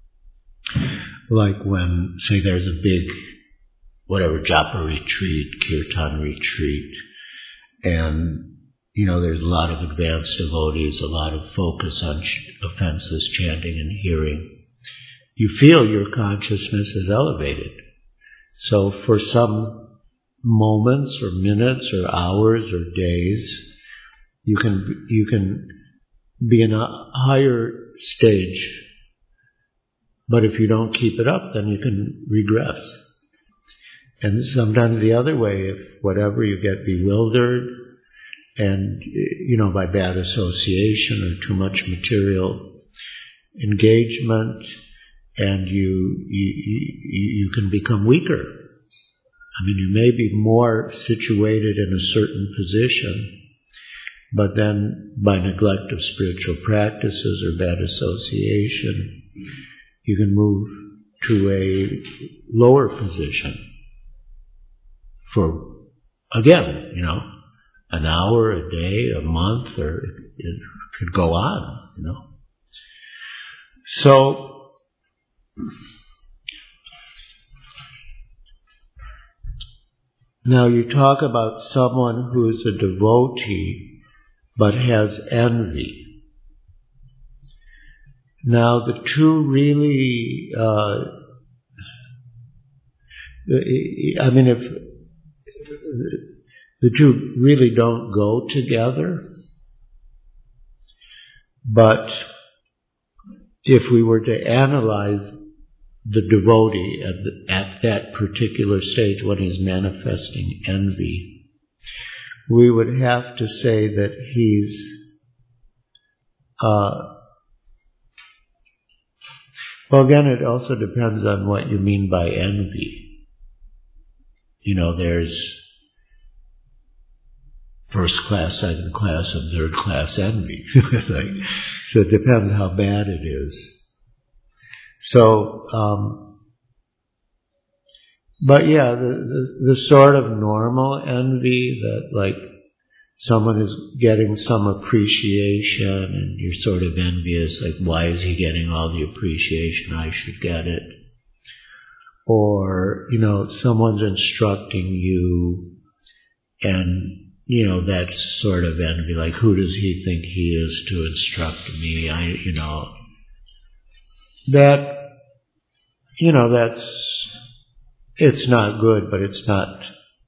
Like when, say, there's a big, whatever, japa retreat, kirtan retreat, and, you know, there's a lot of advanced devotees, a lot of focus on ch- offenseless chanting and hearing. You feel your consciousness is elevated. So for some moments or minutes or hours or days, you can you can be in a higher stage. But if you don't keep it up, then you can regress. And sometimes the other way, if whatever, you get bewildered and, you know, by bad association or too much material engagement, and you, you, you can become weaker. I mean, you may be more situated in a certain position, but then by neglect of spiritual practices or bad association, you can move to a lower position for, again, you know, an hour, a day, a month, or it, it could go on, you know. So, now you talk about someone who is a devotee but has envy. Now the two really, uh, I mean, if the two really don't go together, but if we were to analyze the devotee at, the, at that particular stage when he's manifesting envy, we would have to say that he's uh, well, again, it also depends on what you mean by envy. You know, there's first class, second class, and third class envy. Like, so it depends how bad it is. So, um, but yeah, the, the, the sort of normal envy that, like, someone is getting some appreciation and you're sort of envious, like, why is he getting all the appreciation? I should get it. Or, you know, someone's instructing you and, you know, that sort of envy, like, who does he think he is to instruct me? I, you know, that, you know, that's, it's not good, but it's not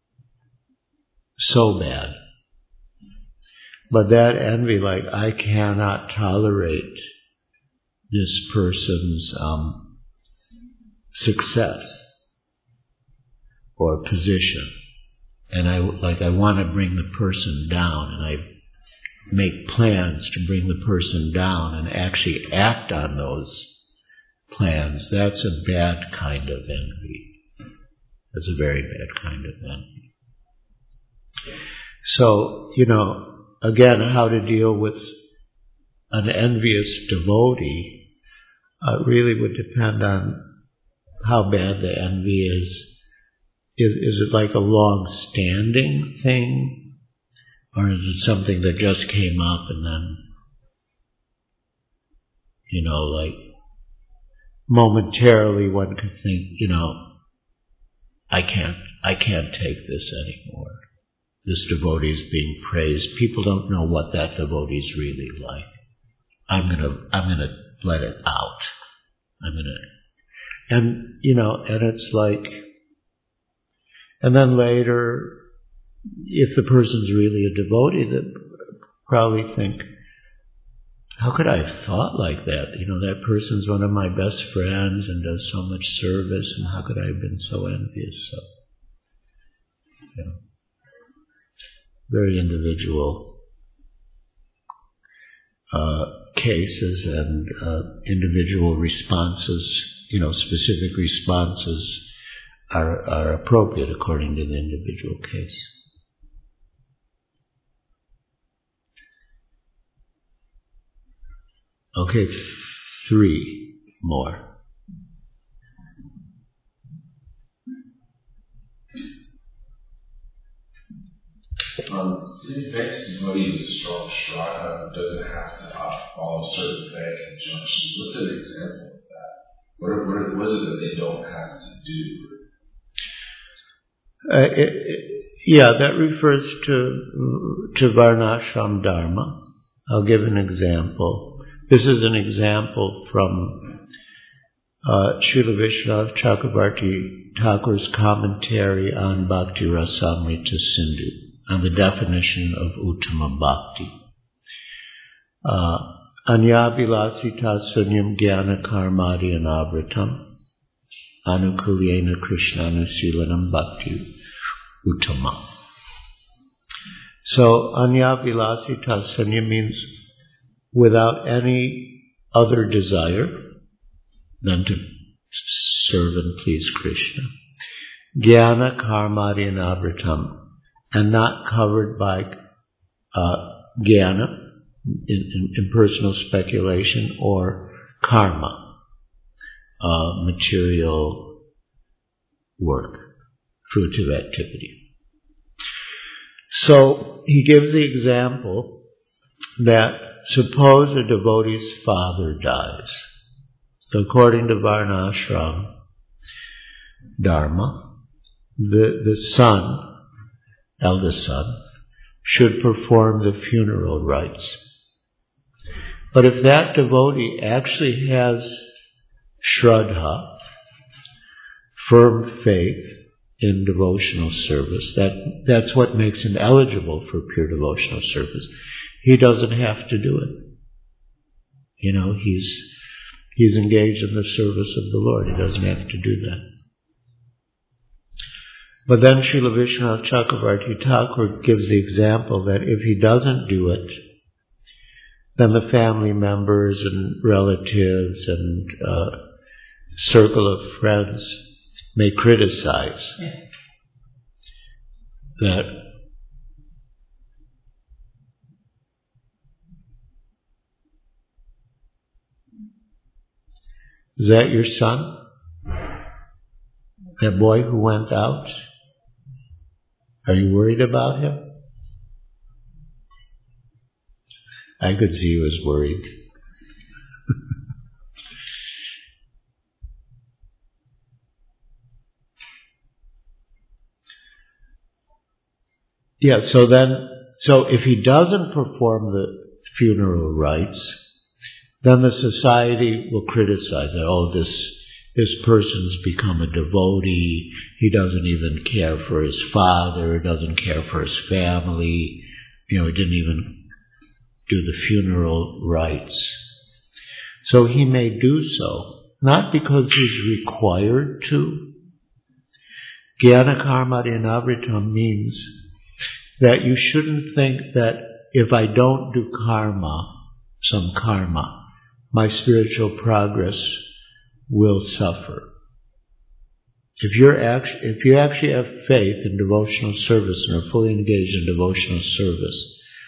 so bad. But that envy, like, I cannot tolerate this person's um, success or position. And I, like, I want to bring the person down, and I make plans to bring the person down and actually act on those plans. That's a bad kind of envy. That's a very bad kind of envy. So, you know, again, how to deal with an envious devotee uh, really would depend on how bad the envy is. Is, is it like a long-standing thing? Or is it something that just came up and then, you know, like, momentarily one could think, you know, I can't, I can't take this anymore. This devotee is being praised. People don't know what that devotee is really like. I'm gonna, I'm gonna let it out. I'm gonna, and, you know, and it's like, and then later, if the person's really a devotee, they probably think, how could I have thought like that? You know, that person's one of my best friends and does so much service, and how could I have been so envious? So, you know, very individual uh, cases and uh, individual responses, you know, specific responses are, are appropriate according to the individual case. Okay, three more.
Um,
Since next devotee is a strong shraddha, doesn't have to uh, follow certain Vedic injunctions. What's an example of that? What, are, what, are, what is it that they don't have to do?
Uh, it, it, yeah, that refers to to Varnashram Dharma. I'll give an example. This is an example from uh, Srila Vishwanath Chakravarti Thakur's commentary on Bhakti Rasamrita Sindhu, on the definition of Uttama Bhakti. Uh, Anyabilasita sunyam jnana karmadi anavritam anukulyena krishnanu bhakti uttama. So anyabilasita sunyam means without any other desire than to serve and please Krishna. Jnana karmadi anavritam, and not covered by uh, jnana, in, in personal speculation, or karma, uh, material work, fruitive activity. So he gives the example that suppose a devotee's father dies. So according to Varnashram Dharma, the, the son, eldest son, should perform the funeral rites. But if that devotee actually has shraddha, firm faith in devotional service, that, that's what makes him eligible for pure devotional service. He doesn't have to do it. You know, he's, he's engaged in the service of the Lord. He doesn't have to do that. But then Srila Vishwanath Chakravarti Thakur gives the example that if he doesn't do it, then the family members and relatives and uh, circle of friends may criticize that is that your son? That boy who went out? Are you worried about him? I could see he was worried. Yeah, so then, so if he doesn't perform the funeral rites, then the society will criticize that, oh, this, this person's become a devotee, he doesn't even care for his father, doesn't care for his family, you know, he didn't even do the funeral rites. So he may do so, not because he's required to. Jnana karmadi anavritam means that you shouldn't think that if I don't do karma, some karma, my spiritual progress will suffer. If you're actually, if you actually have faith in devotional service and are fully engaged in devotional service,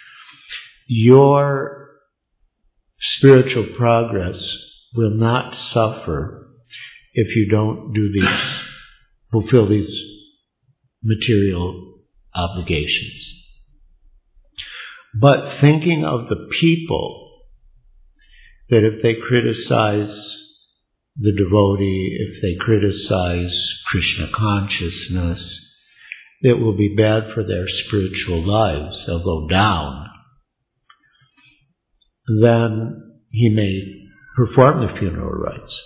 your spiritual progress will not suffer if you don't do these, fulfill these material obligations. But thinking of the people, that if they criticize the devotee, if they criticize Krishna consciousness, it will be bad for their spiritual lives, they'll go down, then he may perform the funeral rites.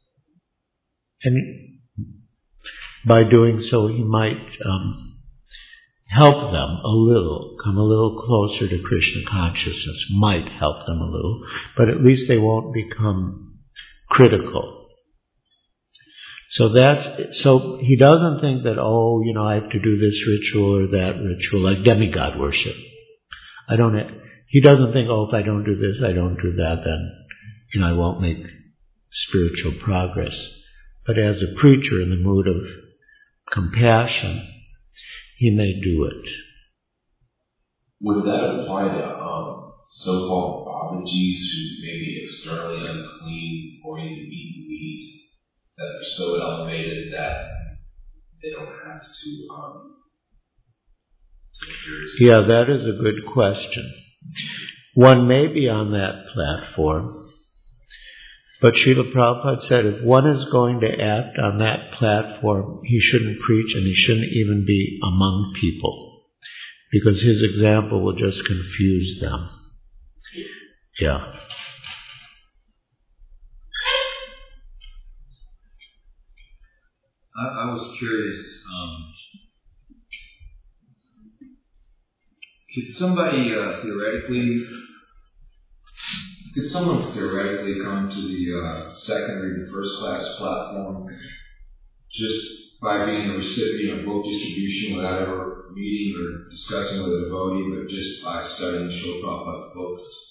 And by doing so, he might um, help them a little, come a little closer to Krishna consciousness, might help them a little, but at least they won't become critical. So that's, so he doesn't think that, oh, you know, I have to do this ritual or that ritual, like demigod worship. I don't have, he doesn't think, oh, if I don't do this, I don't do that, then, you know, I won't make spiritual progress. But as a preacher in the mood of compassion, he may do it.
Would that apply to um, so-called Babajis who may be externally unclean or even eat meat, that are so elevated that they don't have to um,
Yeah, that is a good question. One may be on that platform, but Srila Prabhupada said if one is going to act on that platform, he shouldn't preach and he shouldn't even be among people, because his example will just confuse them. Yeah.
I, I was curious, um, could somebody uh, theoretically, could someone theoretically come to the uh, secondary and first class platform just by being a recipient of book distribution without ever meeting or discussing with a devotee, but just by studying Srila Prabhupada's books?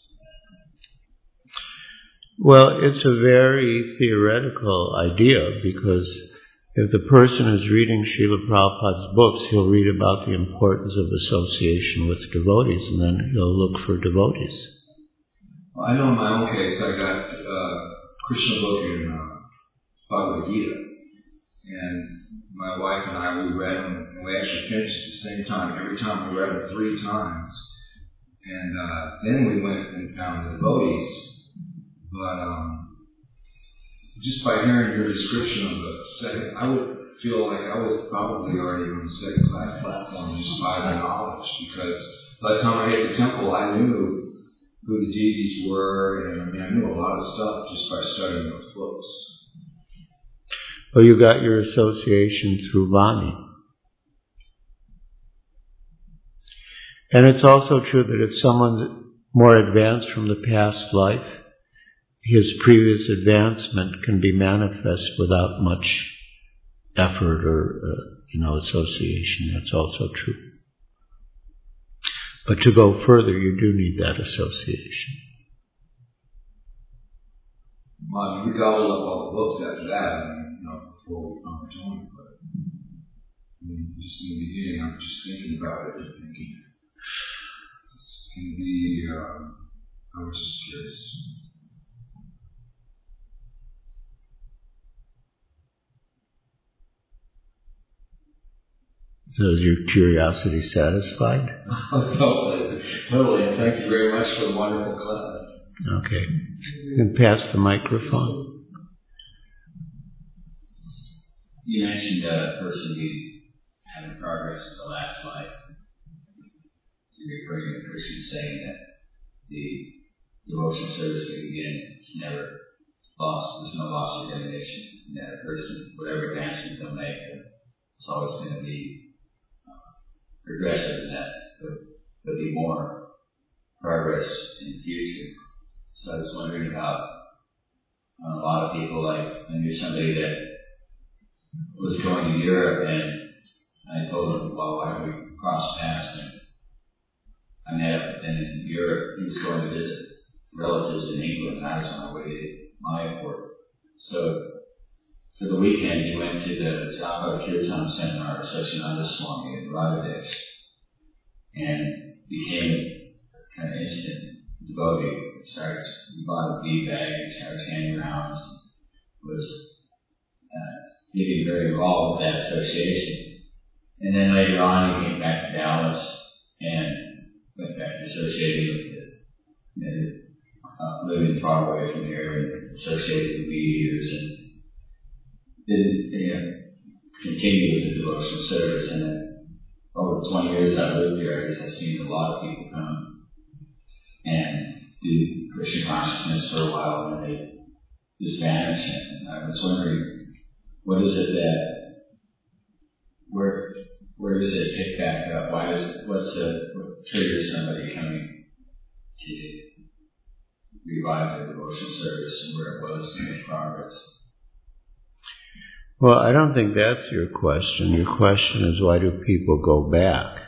Well, it's a very theoretical idea, because if the person is reading Srila Prabhupada's books, he'll read about the importance of association with devotees, and then he'll look for devotees.
Well, I know in my own case, I got uh, Krishna book in uh, Bhagavad Gita, and my wife and I, we read them, and we actually finished at the same time. Every time we read them three times, and uh, then we went and found the devotees. But um, just by hearing your description of the second, I would feel like I was probably already on the second class platform just by the knowledge, because by the time I hit the temple, I knew who the deities were, and I mean, I knew a lot of stuff just by studying those books.
Well, you got your association through Vani. And it's also true that if someone's more advanced from the past life, his previous advancement can be manifest without much effort or, uh, you know, association. That's also true. But to go further, you do need that association.
Well, we gobbled up all the books after that, I mean, you know, before we found Tony, but I mean, just in the beginning, I'm just thinking about it and thinking, this can be, um, I was just curious.
So is your curiosity satisfied?
Totally, totally, and thank you very much for the wonderful class.
Okay. You can pass the microphone.
You mentioned a person being having progress in the last life. You're referring to a person saying that the devotional service we begin is never lost. There's no loss of divination. And that a person, whatever advancement they'll make, it's always going to be progressive in that. There'll be more progress in the future. So I was wondering about uh, a lot of people, like I knew somebody that was going to Europe, and I told him, well, why don't we cross paths? And I met up with him in Europe. He was going to visit relatives in England, and I was on my way to Mayapur. So for the weekend, he went to the Japa Kirtan seminar of Sachinanda Swami in Radhadesh, and became kind of instant devotee. Started, he bought a bee bag and started hanging around. Was uh, getting very involved with that association. And then later on, he came back to Dallas and went back to associating with the, you know, uh, living far away from here and associated with weed eaters, and didn't, you know, continue with the devotional service. And then over the twenty years I've lived here, I guess I've seen a lot of people come and do Krishna consciousness for a while, and then they just vanish. And I was wondering, what is it that, where where does it pick back up? Why does, what's the, what triggers somebody coming to revive the devotional service and where it was in progress?
Well, I don't think that's your question. Your question is, why do people go back?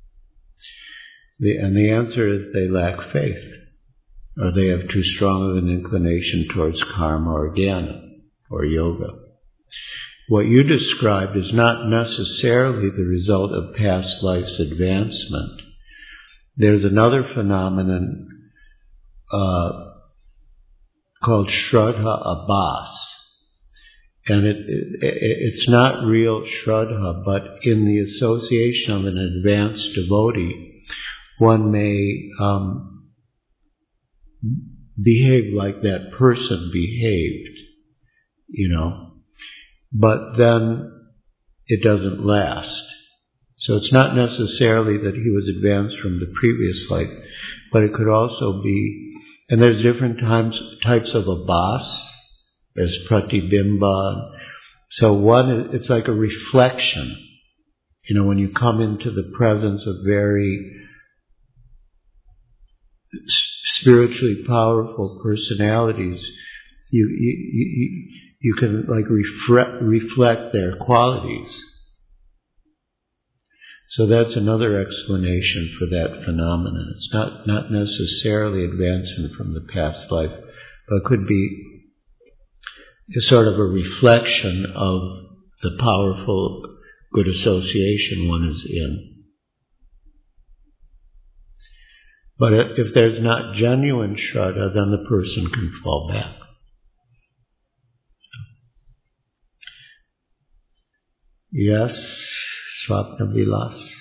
The, and the answer is they lack faith, or they have too strong of an inclination towards karma or jnana or yoga. What you described is not necessarily the result of past life's advancement. There's another phenomenon uh, called Shraddha Abhas. And it, it, it's not real Shraddha, but in the association of an advanced devotee, one may um, behave like that person behaved, you know, but then it doesn't last. So it's not necessarily that he was advanced from the previous life, but it could also be, and there's different times, types of abhas. There's pratibimba. So one, it's like a reflection. You know, when you come into the presence of very spiritually powerful personalities, you you you, you can like refre- reflect their qualities. So that's another explanation for that phenomenon. It's not not necessarily advancement from the past life, but it could be is sort of a reflection of the powerful good association one is in. But if there's not genuine Shraddha, then the person can fall back. Yes, Swapna Vilas.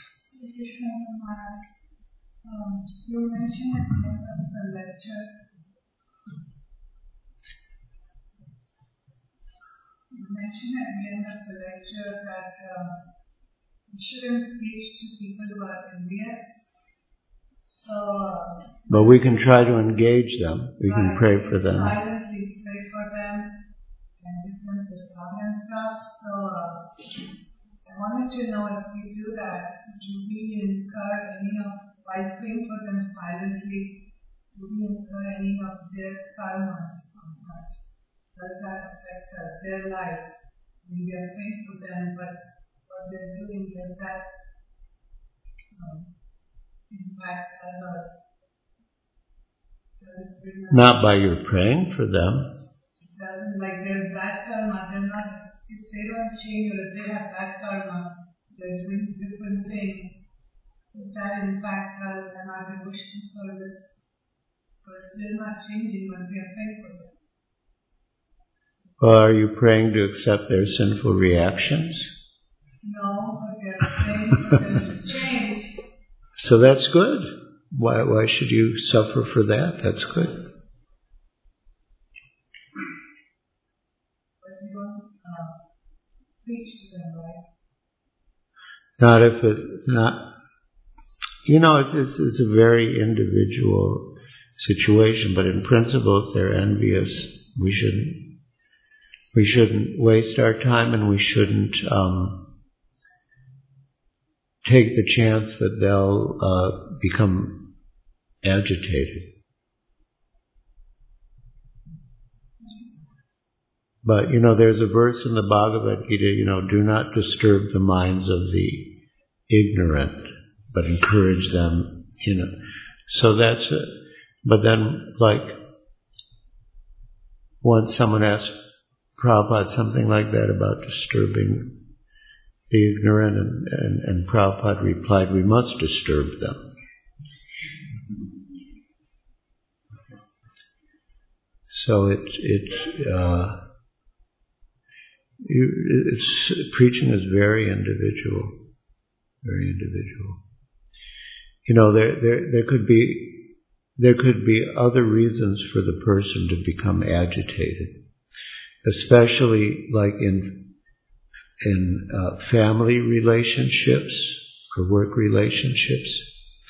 Um, you mentioned at the end of the lecture You mentioned at the end of the lecture that um, we shouldn't preach to people who are envious. So, uh,
but we can try to engage them. We can
right,
pray for them.
Silently pray for them and give them the song and stuff. So, uh, I wanted to know if we do that, do we incur any of, by praying for them silently, do we incur any of their karmas on us? Does that affect us, their life? We are praying for them, but what they're doing, does that um, impact us? Or does it bring us?
Not by your praying for them.
It doesn't, like their bad karma, they're not, if they don't change or if they have bad karma, they're doing different things. Does that impact us and our devotion service? But they're not changing when we are praying for them.
Or are you praying to accept their sinful reactions?
No, but they're praying for them to change.
So that's good. Why, why should you suffer for that? That's good.
But you don't uh, preach to them, right?
Not if it, not, you know, it's, it's, it's a very individual situation, but in principle, if they're envious, we shouldn't. We shouldn't waste our time, and we shouldn't um, take the chance that they'll uh, become agitated. But, you know, there's a verse in the Bhagavad Gita, you know, do not disturb the minds of the ignorant, but encourage them, you know. So that's it. But then, like, once someone asked Prabhupada something like that about disturbing the ignorant, and, and, and Prabhupada replied, we must disturb them. So it, it, uh, you, it's, preaching is very individual, very individual. You know, there, there, there could be, there could be other reasons for the person to become agitated. Especially like in in uh, family relationships or work relationships.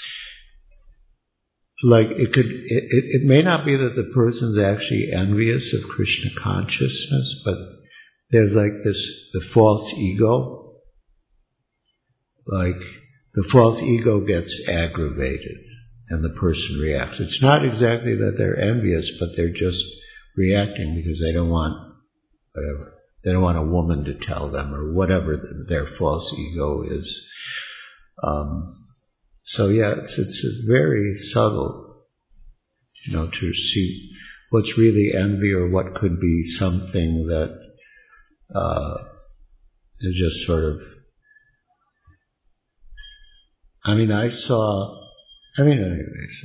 Like it could, it, it, it may not be that the person's actually envious of Krishna consciousness, but there's like this, the false ego. Like the false ego gets aggravated and the person reacts. It's not exactly that they're envious, but they're just reacting because they don't want whatever. They don't want a woman to tell them, or whatever the, their false ego is. Um, so yeah, it's it's very subtle, you know, to see what's really envy or what could be something that uh, is just sort of. I mean, I saw. I mean, anyways,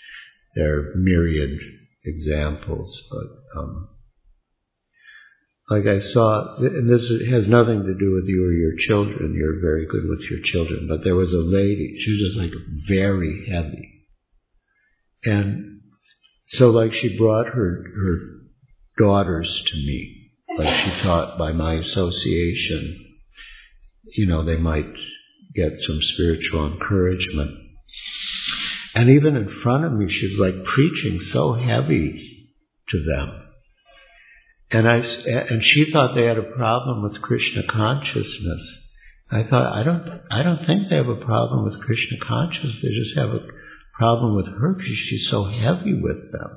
there are myriad examples, but. Um, like I saw, and this has nothing to do with you or your children, you're very good with your children, but there was a lady, she was just like very heavy. And so like she brought her, her daughters to me, like she thought by my association, you know, they might get some spiritual encouragement. And even in front of me, she was like preaching so heavy to them. And I, and she thought they had a problem with Krishna consciousness. I thought, I don't, I don't think they have a problem with Krishna consciousness. They just have a problem with her because she's so heavy with them.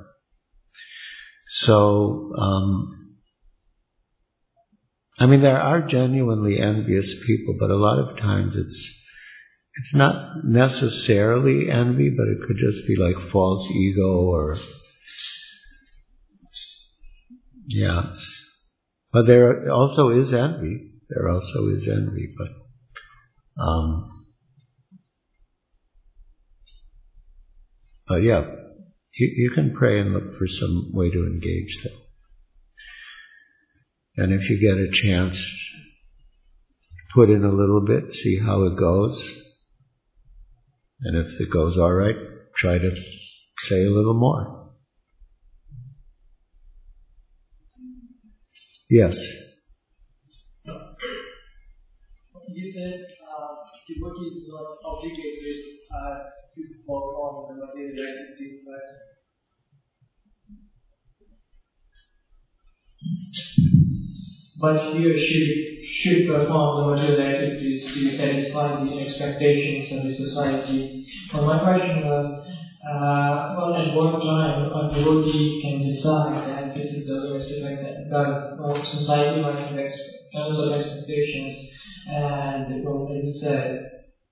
So, um, I mean, there are genuinely envious people, but a lot of times it's, it's not necessarily envy, but it could just be like false ego or, yeah. But there also is envy. There also is envy, but, um, but yeah, you, you can pray and look for some way to engage them. And if you get a chance, put in a little bit, see how it goes. And if it goes all right, try to say a little more. Yes.
You said uh, devotee is not obligated uh, to perform the material activities, but but he or she should perform the material activities to satisfy the expectations of the society. Well, my question was, uh, well, at what time a devotee can decide that this is the lowest effect that because well, society might have ex- tons of expectations, and well, as you said,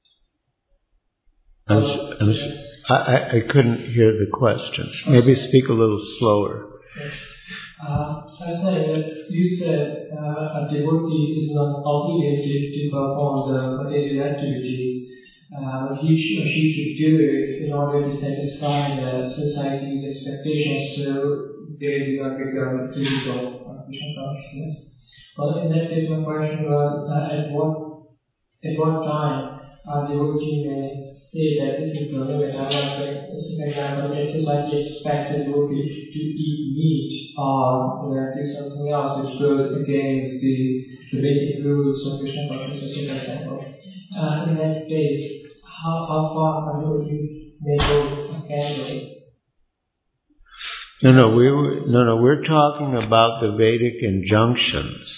I'm, I'm, I, I couldn't hear the questions. Maybe speak a little slower.
Uh, I say that you said uh, a devotee is not obligated to perform the material activities, uh, but he should, or she should do it in order to satisfy the society's expectations, so they do not become critical of Krishna consciousness. Well, in that case, my question was, uh, at what at what time a devotee may say that this is the limit? I like to, as an example, if society expects a devotee to eat meat or you know, do something else which goes against the, the basic rules of Krishna consciousness, for example. Uh, in that case, how, how far a devotee may go a candle?
No, no, we were, no, no, we're talking about the Vedic injunctions.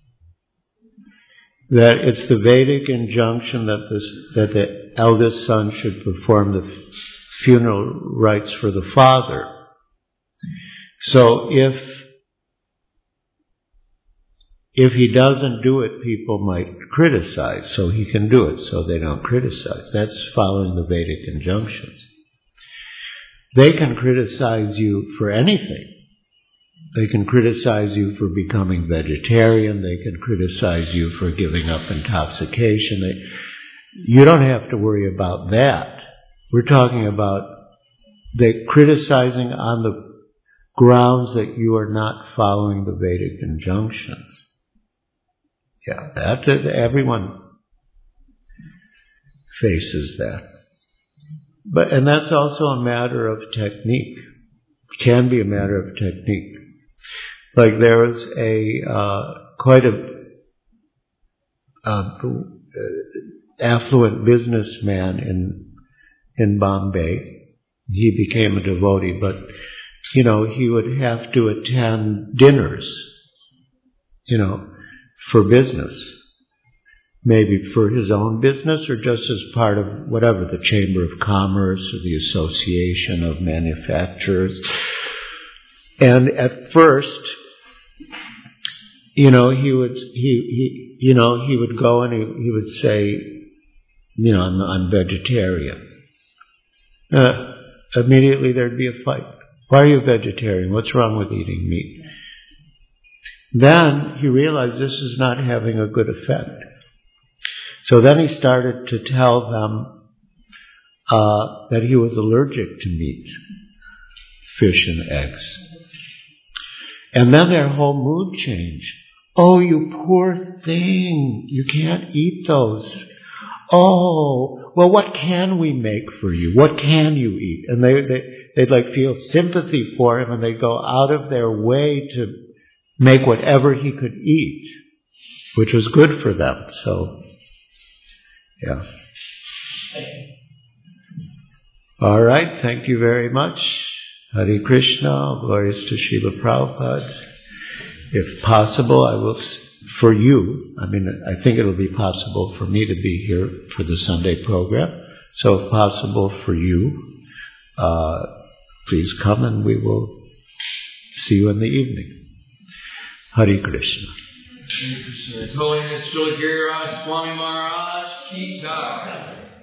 That it's the Vedic injunction that this, that the eldest son should perform the funeral rites for the father. So if, if he doesn't do it, people might criticize, so he can do it, so they don't criticize. That's following the Vedic injunctions. They can criticize you for anything. They can criticize you for becoming vegetarian. They can criticize you for giving up intoxication. They, you don't have to worry about that. We're talking about they criticizing on the grounds that you are not following the Vedic injunctions. Yeah, that, everyone faces that. But, and that's also a matter of technique. It can be a matter of technique. Like there was a, uh, quite a, uh, affluent businessman in, in Bombay. He became a devotee, but, you know, he would have to attend dinners, you know, for business. Maybe for his own business or just as part of whatever, the Chamber of Commerce or the Association of Manufacturers. And at first, you know, he would, he, he, you know, he would go and he, he would say, you know, I'm, I'm vegetarian. Uh, immediately there'd be a fight. Why are you vegetarian? What's wrong with eating meat? Then he realized this is not having a good effect. So then he started to tell them uh, that he was allergic to meat, fish and eggs. And then their whole mood changed. Oh, you poor thing. You can't eat those. Oh, well, what can we make for you? What can you eat? And they, they, they'd like feel sympathy for him, and they'd go out of their way to make whatever he could eat, which was good for them. So, yeah. All right, thank you very much. Hare Krishna, glories to Srila Prabhupada. If possible, I will, for you, I mean, I think it'll be possible for me to be here for the Sunday program. So if possible for you, uh, please come and we will see you in the evening. Hare Krishna.
His Holiness Srila Giriraj Swami Maharaj Ki Jai.